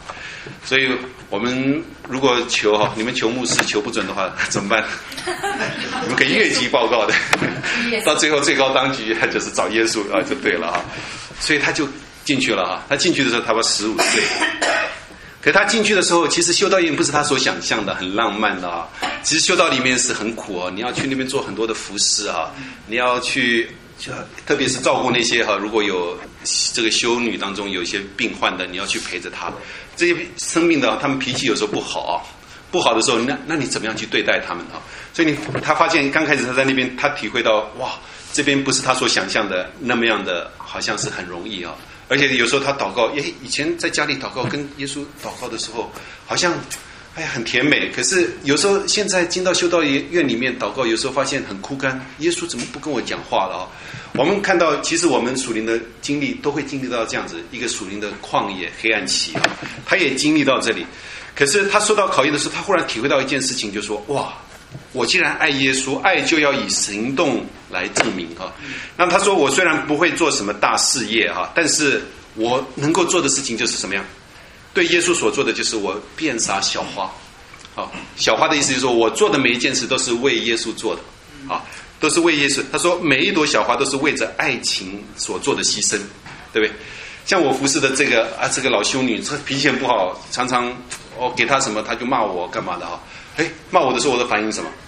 所以我们如果求哈，你们求牧师求不准的话怎么办？你们可以越级报告的，到最后最高当局就是找耶稣啊，就对了哈。所以他就进去了哈。他进去的时候他15岁，可他进去的时候，其实修道院不是他所想象的很浪漫的啊。其实修道里面是很苦哦，你要去那边做很多的服事啊，你要去。特别是照顾那些哈，如果有这个修女当中有一些病患的，你要去陪着她。这些生病的，他们脾气有时候不好啊，不好的时候，那你怎么样去对待他们啊？所以他发现刚开始他在那边，他体会到哇，这边不是他所想象的那么样的，好像是很容易啊。而且有时候他祷告，以前在家里祷告跟耶稣祷告的时候，好像。哎呀，很甜美。可是有时候现在进到修道院里面祷告，有时候发现很枯干。耶稣怎么不跟我讲话了啊？我们看到，其实我们属灵的经历都会经历到这样子一个属灵的旷野黑暗期啊。他也经历到这里，可是他受到考验的时候，他忽然体会到一件事情，就说：哇，我既然爱耶稣，爱就要以行动来证明哈。那他说，我虽然不会做什么大事业哈，但是我能够做的事情就是什么样？对耶稣所做的就是我遍撒小花，好，小花的意思就是说我做的每一件事都是为耶稣做的，啊，都是为耶稣。他说每一朵小花都是为着爱情所做的牺牲，对不对？像我服侍的这个老修女，她脾气很不好，常常我给她什么她就骂我干嘛的哈，骂我的时候我的反应是什么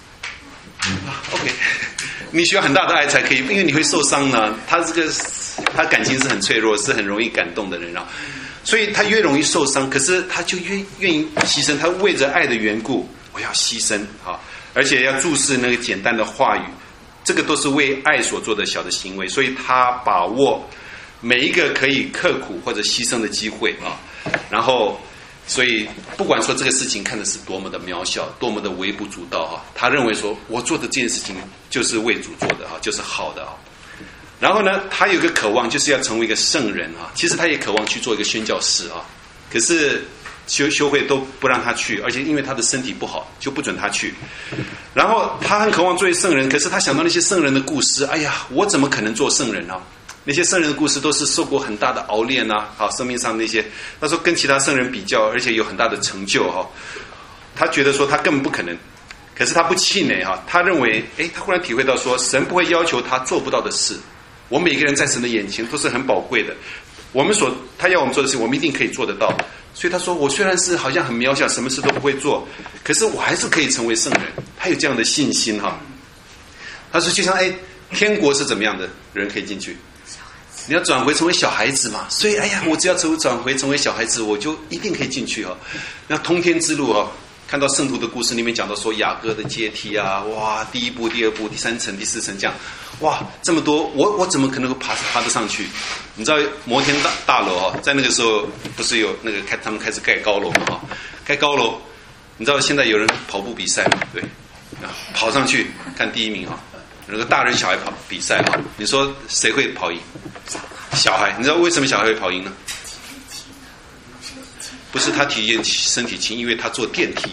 ？OK， 你需要很大的爱才可以，因为你会受伤呢。她感情是很脆弱，是很容易感动的人啊。所以他越容易受伤，可是他就越愿意牺牲。他为着爱的缘故，我要牺牲啊！而且要注视那个简单的话语，这个都是为爱所做的小的行为。所以他把握每一个可以刻苦或者牺牲的机会啊。然后，所以不管说这个事情看的是多么的渺小，多么的微不足道啊，他认为说我做的这件事情就是为主做的啊，就是好的啊。然后呢，他有个渴望，就是要成为一个圣人啊。其实他也渴望去做一个宣教士啊，可是修会都不让他去，而且因为他的身体不好，就不准他去。然后他很渴望作为圣人，可是他想到那些圣人的故事，哎呀，我怎么可能做圣人呢？那些圣人的故事都是受过很大的熬炼啊，好，生命上那些，他说跟其他圣人比较，而且有很大的成就哈。他觉得说他根本不可能。可是他不气馁哈，他认为，他忽然体会到说，神不会要求他做不到的事。我们每个人在神的眼前都是很宝贵的，他要我们做的事，我们一定可以做得到。所以他说，我虽然是好像很渺小，什么事都不会做，可是我还是可以成为圣人。他有这样的信心哈。他说，就像天国是怎么样的人可以进去？你要转回成为小孩子嘛。所以我只要转回成为小孩子，我就一定可以进去哈。那通天之路哈。看到圣徒的故事里面讲到说雅各的阶梯啊，哇，第一步、第二步、第三层、第四层这样，哇，这么多，我怎么可能爬得上去？你知道摩天大楼啊，在那个时候不是有那个他们开始盖高楼嘛？盖高楼，你知道现在有人跑步比赛嘛？对，跑上去看第一名啊，那个大人小孩跑比赛啊，你说谁会跑赢？小孩，你知道为什么小孩会跑赢呢？不是他身体轻，因为他坐电梯，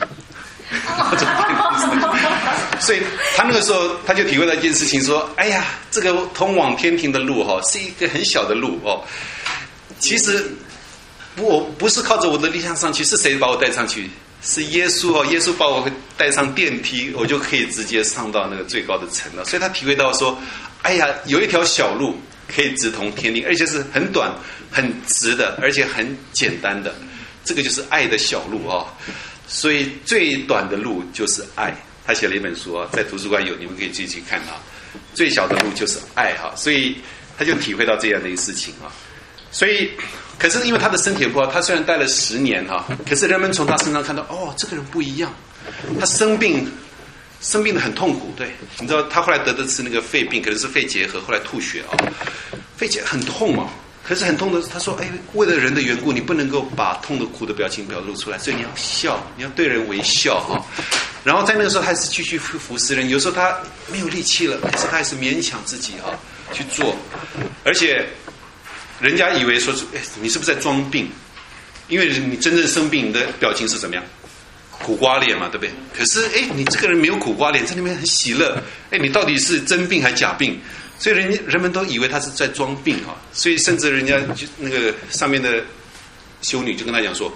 所以他那个时候他就体会到一件事情，说：这个通往天庭的路是一个很小的路哦。其实我不是靠着我的力量上去，是谁把我带上去？是耶稣哦，耶稣把我带上电梯，我就可以直接上到那个最高的层了。所以他体会到说：有一条小路可以直通天庭，而且是很短、很直的，而且很简单的。这个就是爱的小路啊，所以最短的路就是爱。他写了一本书啊，在图书馆有，你们可以自己去看啊。最小的路就是爱哈，所以他就体会到这样的一个事情啊。所以，可是因为他的身体不好，他虽然待了10年哈，可是人们从他身上看到，这个人不一样，他生病的很痛苦。对，你知道他后来得的是那个肺病，可能是肺结核，后来吐血啊，肺结很痛啊。可是很痛的，他说：“为了人的缘故，你不能够把痛的苦的表情表露出来，所以你要笑，你要对人微笑哈。”然后在那个时候，他还是继续服侍人。有时候他没有力气了，可是他还是勉强自己去做。而且人家以为说：“你是不是在装病？”因为你真正生病，你的表情是怎么样？苦瓜脸嘛，对不对？可是你这个人没有苦瓜脸，在那边很喜乐。你到底是真病还是假病？所以人们都以为他是在装病啊，所以甚至人家就那个上面的修女就跟他讲说：“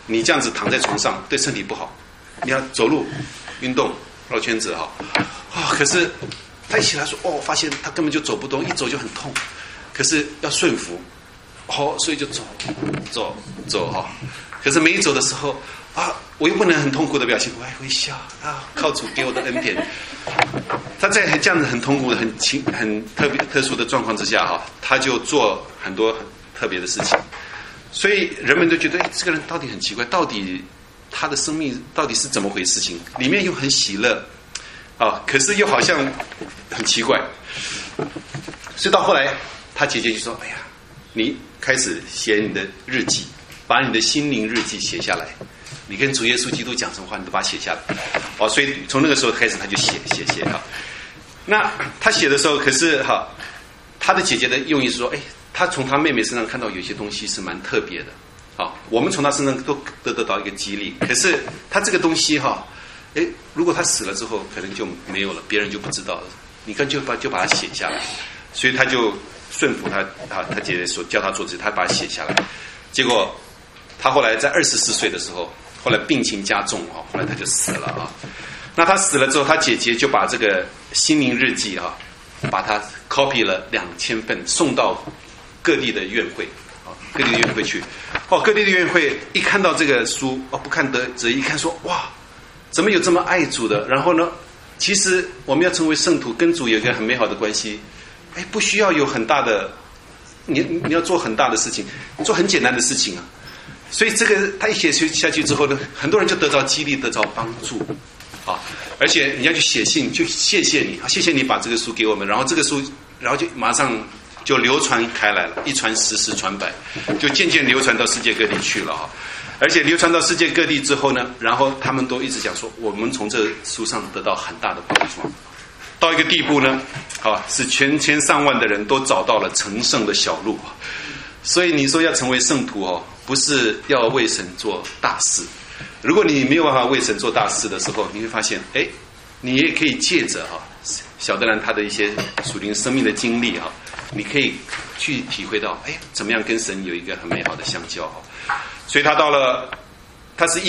你这样子躺在床上对身体不好，你要走路运动绕圈子哈。可是他一起来说，发现他根本就走不动，一走就很痛。可是要顺服，所以就走哈。可是没走的时候我又不能很痛苦的表现，我还会笑靠主给我的恩典。他在这样子很痛苦的、很特殊的状况之下他就做很多很特别的事情。所以人们都觉得，这个人到底很奇怪，到底他的生命到底是怎么回事情？里面又很喜乐可是又好像很奇怪。所以到后来，他姐姐就说：“哎呀，你开始写你的日记，把你的心灵日记写下来。你跟主耶稣基督讲什么话，你都把它写下来。”所以从那个时候开始，他就写那他写的时候，可是他的姐姐的用意是说，他从他妹妹身上看到有些东西是蛮特别的。我们从他身上都得到一个激励。可是他这个东西如果他死了之后，可能就没有了，别人就不知道了。你看就把它写下来。所以他就顺服他姐姐所教他做的事，他把它写下来。结果他后来在24岁的时候，后来病情加重后来他就死了那他死了之后，他姐姐就把这个心灵日记把它 copy 了2000份，送到各地的院会各地的院会去。各地的院会一看到这个书不看则一看说，哇，怎么有这么爱主的？然后呢，其实我们要成为圣徒，跟主有一个很美好的关系，不需要有很大的，你要做很大的事情，做很简单的事情所以这个他一写下去之后呢，很多人就得到激励，得到帮助而且你要去写信，就谢谢你谢谢你把这个书给我们，然后这个书就马上就流传开来了，一传十，十传百，就渐渐流传到世界各地去了而且流传到世界各地之后呢，然后他们都一直讲说，我们从这书上得到很大的帮助，到一个地步呢是全千上万的人都找到了成圣的小路。所以你说要成为圣徒不是要为神做大事。如果你没有办法为神做大事的时候，你会发现你也可以借着小德兰他的一些属灵生命的经历你可以去体会到怎么样跟神有一个很美好的相交所以他是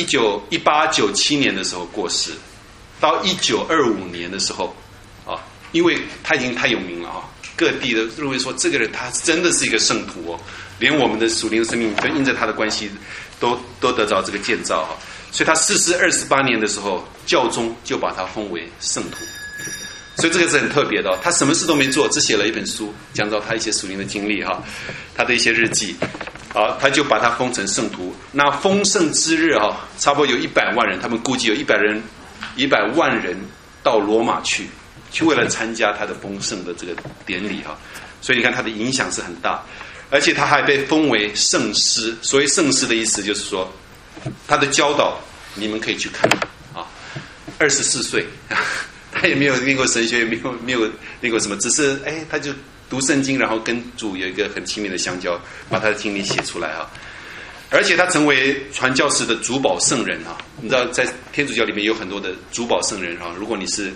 1897年的时候过世，到1925年的时候因为他已经太有名了各地的认为说这个人他真的是一个圣徒连我们的属灵生命都因着他的关系都得到这个建造所以他逝世28年的时候，教宗就把他封为圣徒。所以这个是很特别的他什么事都没做，只写了一本书，讲到他一些属灵的经历他的一些日记他就把他封成圣徒。那封圣之日差不多有100万人，他们估计有100万人到罗马去为了参加他的封圣的这个典礼所以你看他的影响是很大，而且他还被封为圣师。所谓圣师的意思就是说，他的教导你们可以去看24岁他也没有念过神学，没有念过什么，只是他就读圣经，然后跟主有一个很亲密的相交，把他的经历写出来而且他成为传教士的主保圣人你知道在天主教里面有很多的主保圣人如果你是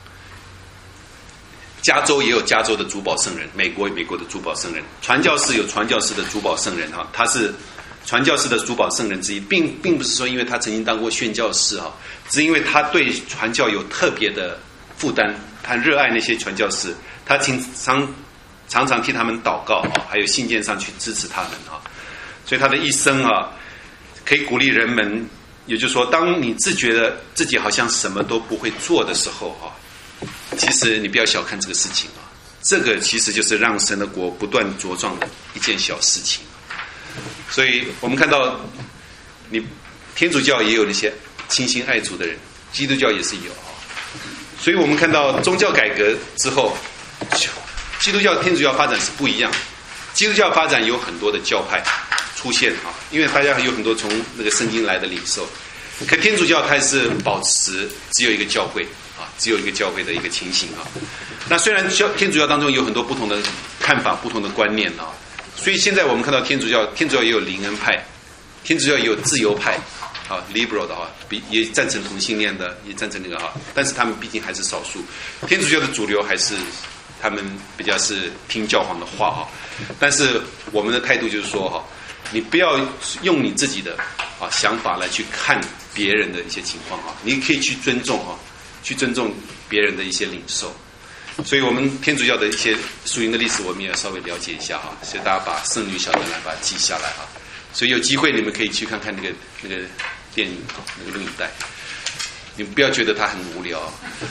加州也有加州的主保圣人，美国有美国的主保圣人，传教士有传教士的主保圣人他是传教士的主保圣人之一，并不是说因为他曾经当过宣教士只是因为他对传教有特别的负担，他热爱那些传教士，他常常替他们祷告还有信件上去支持他们所以他的一生可以鼓励人们，也就是说，当你自觉得自己好像什么都不会做的时候其实你不要小看这个事情这个其实就是让神的国不断茁壮的一件小事情。所以我们看到天主教也有那些倾心爱主的人，基督教也是有所以我们看到宗教改革之后，基督教天主教发展是不一样。基督教发展有很多的教派出现因为大家有很多从那个圣经来的领受，可天主教它是保持只有一个教会只有一个教会的一个情形那虽然天主教当中有很多不同的看法，不同的观念所以现在我们看到天主教也有灵恩派，天主教也有自由派liberal 的也赞成同性恋的，也赞成那个但是他们毕竟还是少数。天主教的主流还是他们比较是听教皇的话但是我们的态度就是说你不要用你自己的想法来去看别人的一些情况你可以去尊重去尊重别人的一些领受。所以我们天主教的一些属灵的历史，我们也要稍微了解一下所以大家把圣女小德兰把它记下来所以有机会你们可以去看看那个电影那个录影带，你们不要觉得它很无聊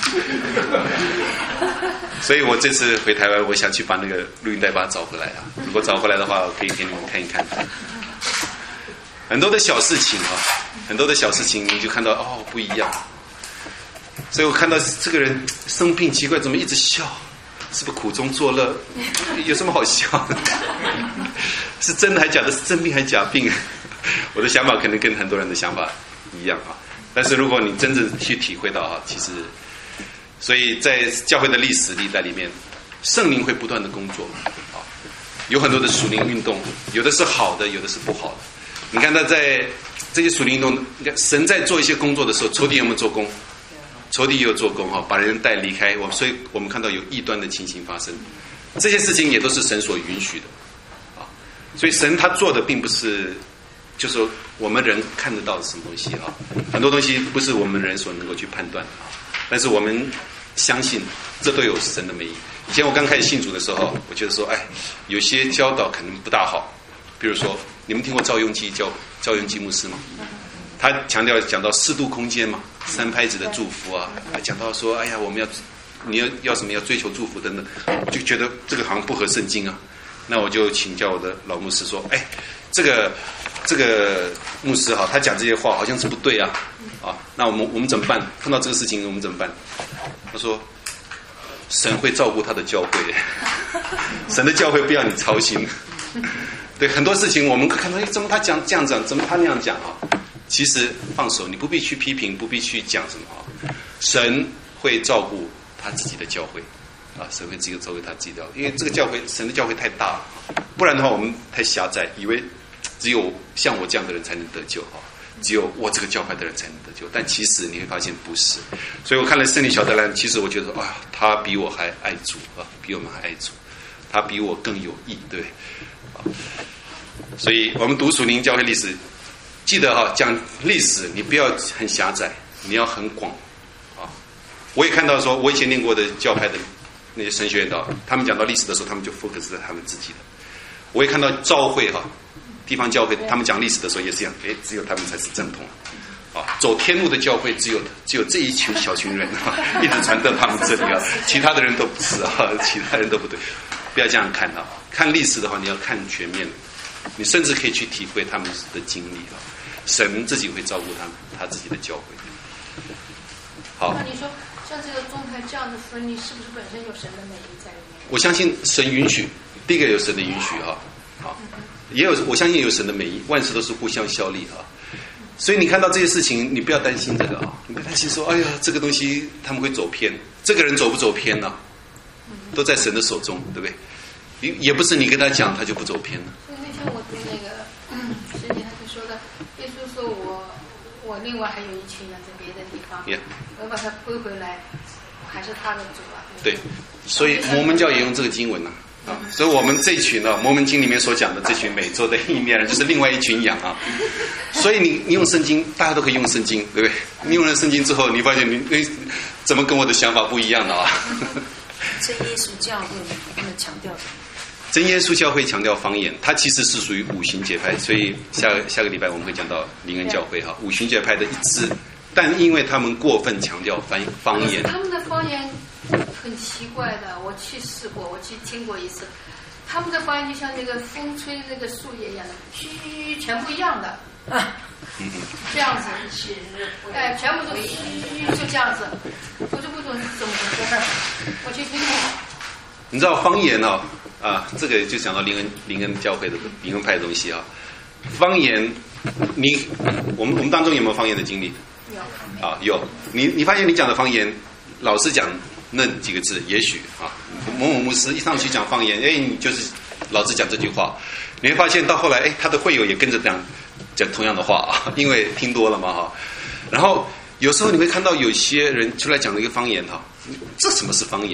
所以我这次回台湾，我想去把那个录影带把它找回来如果找回来的话，我可以给你们看一看。很多的小事情很多的小事情你就看到不一样。所以我看到这个人生病奇怪，怎么一直笑？是不是苦中作乐？有什么好笑的？是真的还假的？是真病还假病？我的想法可能跟很多人的想法一样但是如果你真正去体会到其实，所以在教会的历史历代里面，圣灵会不断的工作有很多的属灵运动，有的是好的，有的是不好的。你看他在这些属灵运动，神在做一些工作的时候，仇敌有没有做工？仇敌也有做工把人带离开所以我们看到有异端的情形发生，这些事情也都是神所允许的所以神他做的并不是就是说我们人看得到的什么东西很多东西不是我们人所能够去判断的但是我们相信这都有神的美意。以前我刚开始信主的时候，我觉得说有些教导可能不大好，比如说你们听过赵雍基牧师吗？他讲到适度空间嘛，3拍子的祝福讲到说你要什么要追求祝福等等，我就觉得这个好像不合圣经那我就请教我的老牧师说这个牧师他讲这些话好像是不对那我们怎么办？碰到这个事情我们怎么办？他说神会照顾他的教会神的教会不要你操心对，很多事情我们看到怎么他讲这样讲，怎么他那样讲其实放手，你不必去批评，不必去讲什么神会照顾他自己的教会神会照顾他自己的教会，因为这个教会神的教会太大了不然的话我们太狭窄，以为只有像我这样的人才能得救只有我这个教派的人才能得救，但其实你会发现不是。所以我看了圣女小德兰，其实我觉得他比我还爱主比我们还爱主，他比我更有益，对不对所以我们读属灵教会历史，记得讲历史你不要很狭窄，你要很广我也看到说，我以前念过的教派的那些神学院他们讲到历史的时候，他们就 focus 在他们自己的。我也看到教会地方教会，他们讲历史的时候也是这样，只有他们才是正统走天路的教会只有这一群小群人一直传到他们这里其他的人都不是其他人都不对。不要这样看看历史的话，你要看全面，你甚至可以去体会他们的经历神自己会照顾他自己的教会。好， 那你说像这个宗派这样的分离，是不是本身有神的美意在里面？ 我相信神允许，第一个有神的允许也有我相信有神的美意，万事都是互相效力所以你看到这些事情，你不要担心这个你不要担心说这个东西他们会走偏，这个人走不走偏呢都在神的手中，对不对？也不是你跟他讲他就不走偏了。 所以那天我读那个圣经，他就说的，耶稣说我另外还有一群人在别的地方我要把他归回来，我还是他的主对，所以摩门教也用这个经文所以我们这群摩门经里面所讲的这群美洲的意面人，就是另外一群羊所以你用圣经，大家都可以用圣经，对不对？你用了圣经之后，你发现你怎么跟我的想法不一样了真耶稣教会他们强调真耶稣教会强调方言，它其实是属于五旬节派，所以下个礼拜我们会讲到灵恩教会五旬节派的一支，但因为他们过分强调方言， 他们的方言很奇怪的，我去试过，我去听过一次，他们的方言就像那个风吹那个树叶一样的，嘘，全部一样的这样子，全部都嘘，就这样子，我就不懂怎么回事，我去听过。 你知道方言这个就讲到灵恩教会的灵恩派的东西方言，我们当中有没有方言的经历？有有。你发现你讲的方言，老师讲那几个字，也许某某牧师一上去讲方言，你就是老师讲这句话，你会发现到后来，他的会友也跟着讲同样的话因为听多了嘛然后有时候你会看到有些人出来讲了一个方言这什么是方言？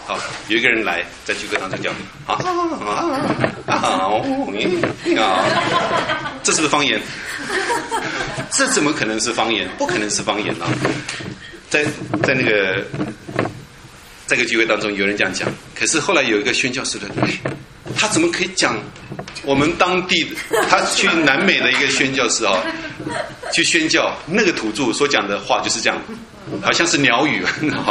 好，有一个人来在聚会当中讲这是不是方言？这怎么可能是方言？不可能是方言啊！在那个这个聚会当中，有人这样讲，可是后来有一个宣教士的，他怎么可以讲我们当地的？他去南美的一个宣教士啊，去宣教，那个土著所讲的话就是这样，好像是鸟语。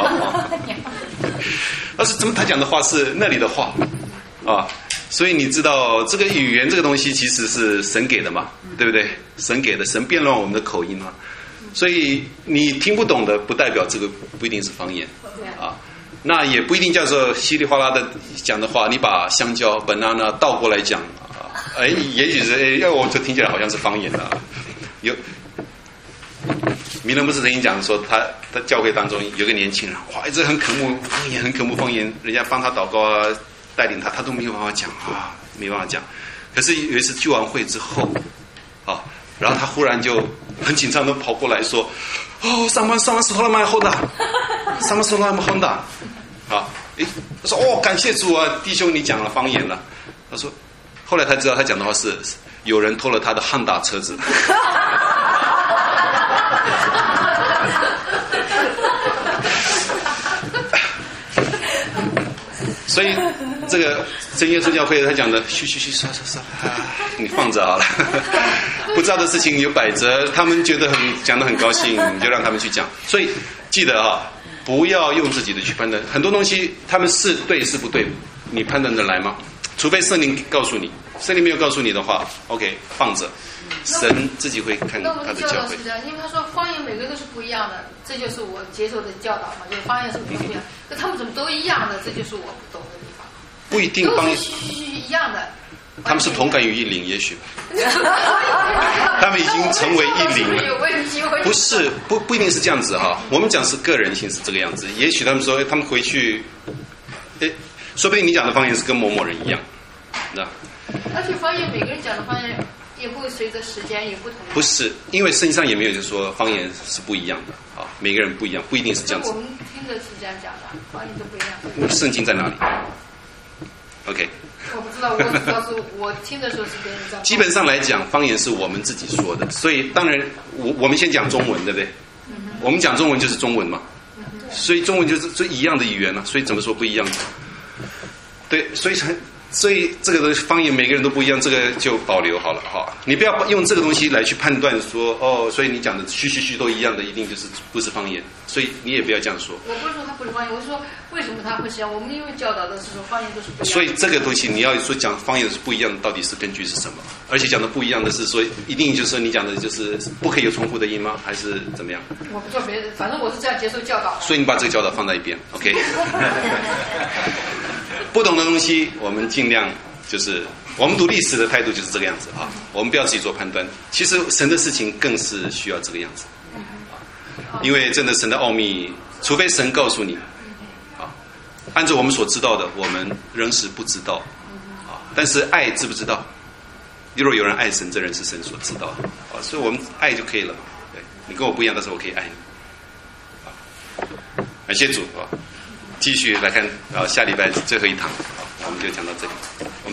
但是怎么他讲的话是那里的话啊？所以你知道这个语言这个东西其实是神给的嘛，对不对？神给的，神变乱我们的口音嘛。所以你听不懂的，不代表这个不一定是方言啊。那也不一定叫做稀里哗啦的讲的话，你把香蕉 banana 倒过来讲啊，也许是我这听起来好像是方言的。有弥勒牧师曾经讲说，他教会当中有个年轻人，哇，一直很渴慕方言，很渴慕方言，人家帮他祷告啊，带领他都没有办法讲啊，没办法讲。可是有一次聚完会之后，啊，然后他忽然就很紧张的跑过来说：“哦，上班是后来蛮好的，上班是后来蛮好的。”啊，他说：“哦，感谢主啊，弟兄，你讲了方言了。”他说，后来他知道他讲的话是有人偷了他的汉达车子。所以这个真耶稣教会他讲的嘘，你放着好了，不知道的事情有摆着，他们觉得讲得很高兴，你就让他们去讲。所以记得啊，不要用自己的去判断，很多东西他们是对是不对，你判断得来吗？除非圣灵告诉你，圣灵没有告诉你的话 ，OK， 放着，神自己会看他的教会。 因为他说方言每个都是不一样的，这就是我接受的教导嘛，就是方言是不一样，可他们怎么都一样的，这就是我不懂的地方。 不一定方言都是一样的。 他们是同感于一灵，也许他们已经成为一灵了。不是，不一定是这样子哈。我们讲是个人性是这个样子，也许他们说他们回去，说不定你讲的方言是跟某某人一样，那。 而且方言每个人讲的方言也会随着时间也不同。 不是，因为圣经上也没有就说方言是不一样的啊，每个人不一样，不一定是这样子。 我们听的是这样讲的，方言都不一样。 圣经在哪里 ？OK。 我不知道，我只知道是我听的时候是别人这样。 基本上来讲，方言是我们自己说的，所以当然我们先讲中文，对不对？我们讲中文就是中文嘛，所以中文就是最一样的语言了，所以怎么说不一样？对，所以这个的方言每个人都不一样，这个就保留好了哈。你不要用这个东西来去判断说哦，所以你讲的嘘都一样的，一定就是不是方言，所以你也不要这样说。 我不是说它不是方言，我是说为什么它会这样？我们因为教导的是说方言都是不一样的。 所以这个东西你要说讲方言是不一样的，到底是根据是什么？而且讲的不一样的是说，一定就是说你讲的就是不可以有重复的音吗？还是怎么样？ 我不做别的，反正我是这样接受教导的。 所以你把这个教导放在一边 ，OK 。不懂的东西，我们尽量就是我们读历史的态度就是这个样子啊，我们不要自己做判断。其实神的事情更是需要这个样子，因为真的神的奥秘，除非神告诉你，啊，按照我们所知道的，我们仍是不知道，啊，但是爱知不知道？若有人爱神，这人是神所知道的，啊，所以我们爱就可以了。对，你跟我不一样，但是我可以爱你，啊，感谢主啊。继续来看，下礼拜最后一堂，我们就讲到这里。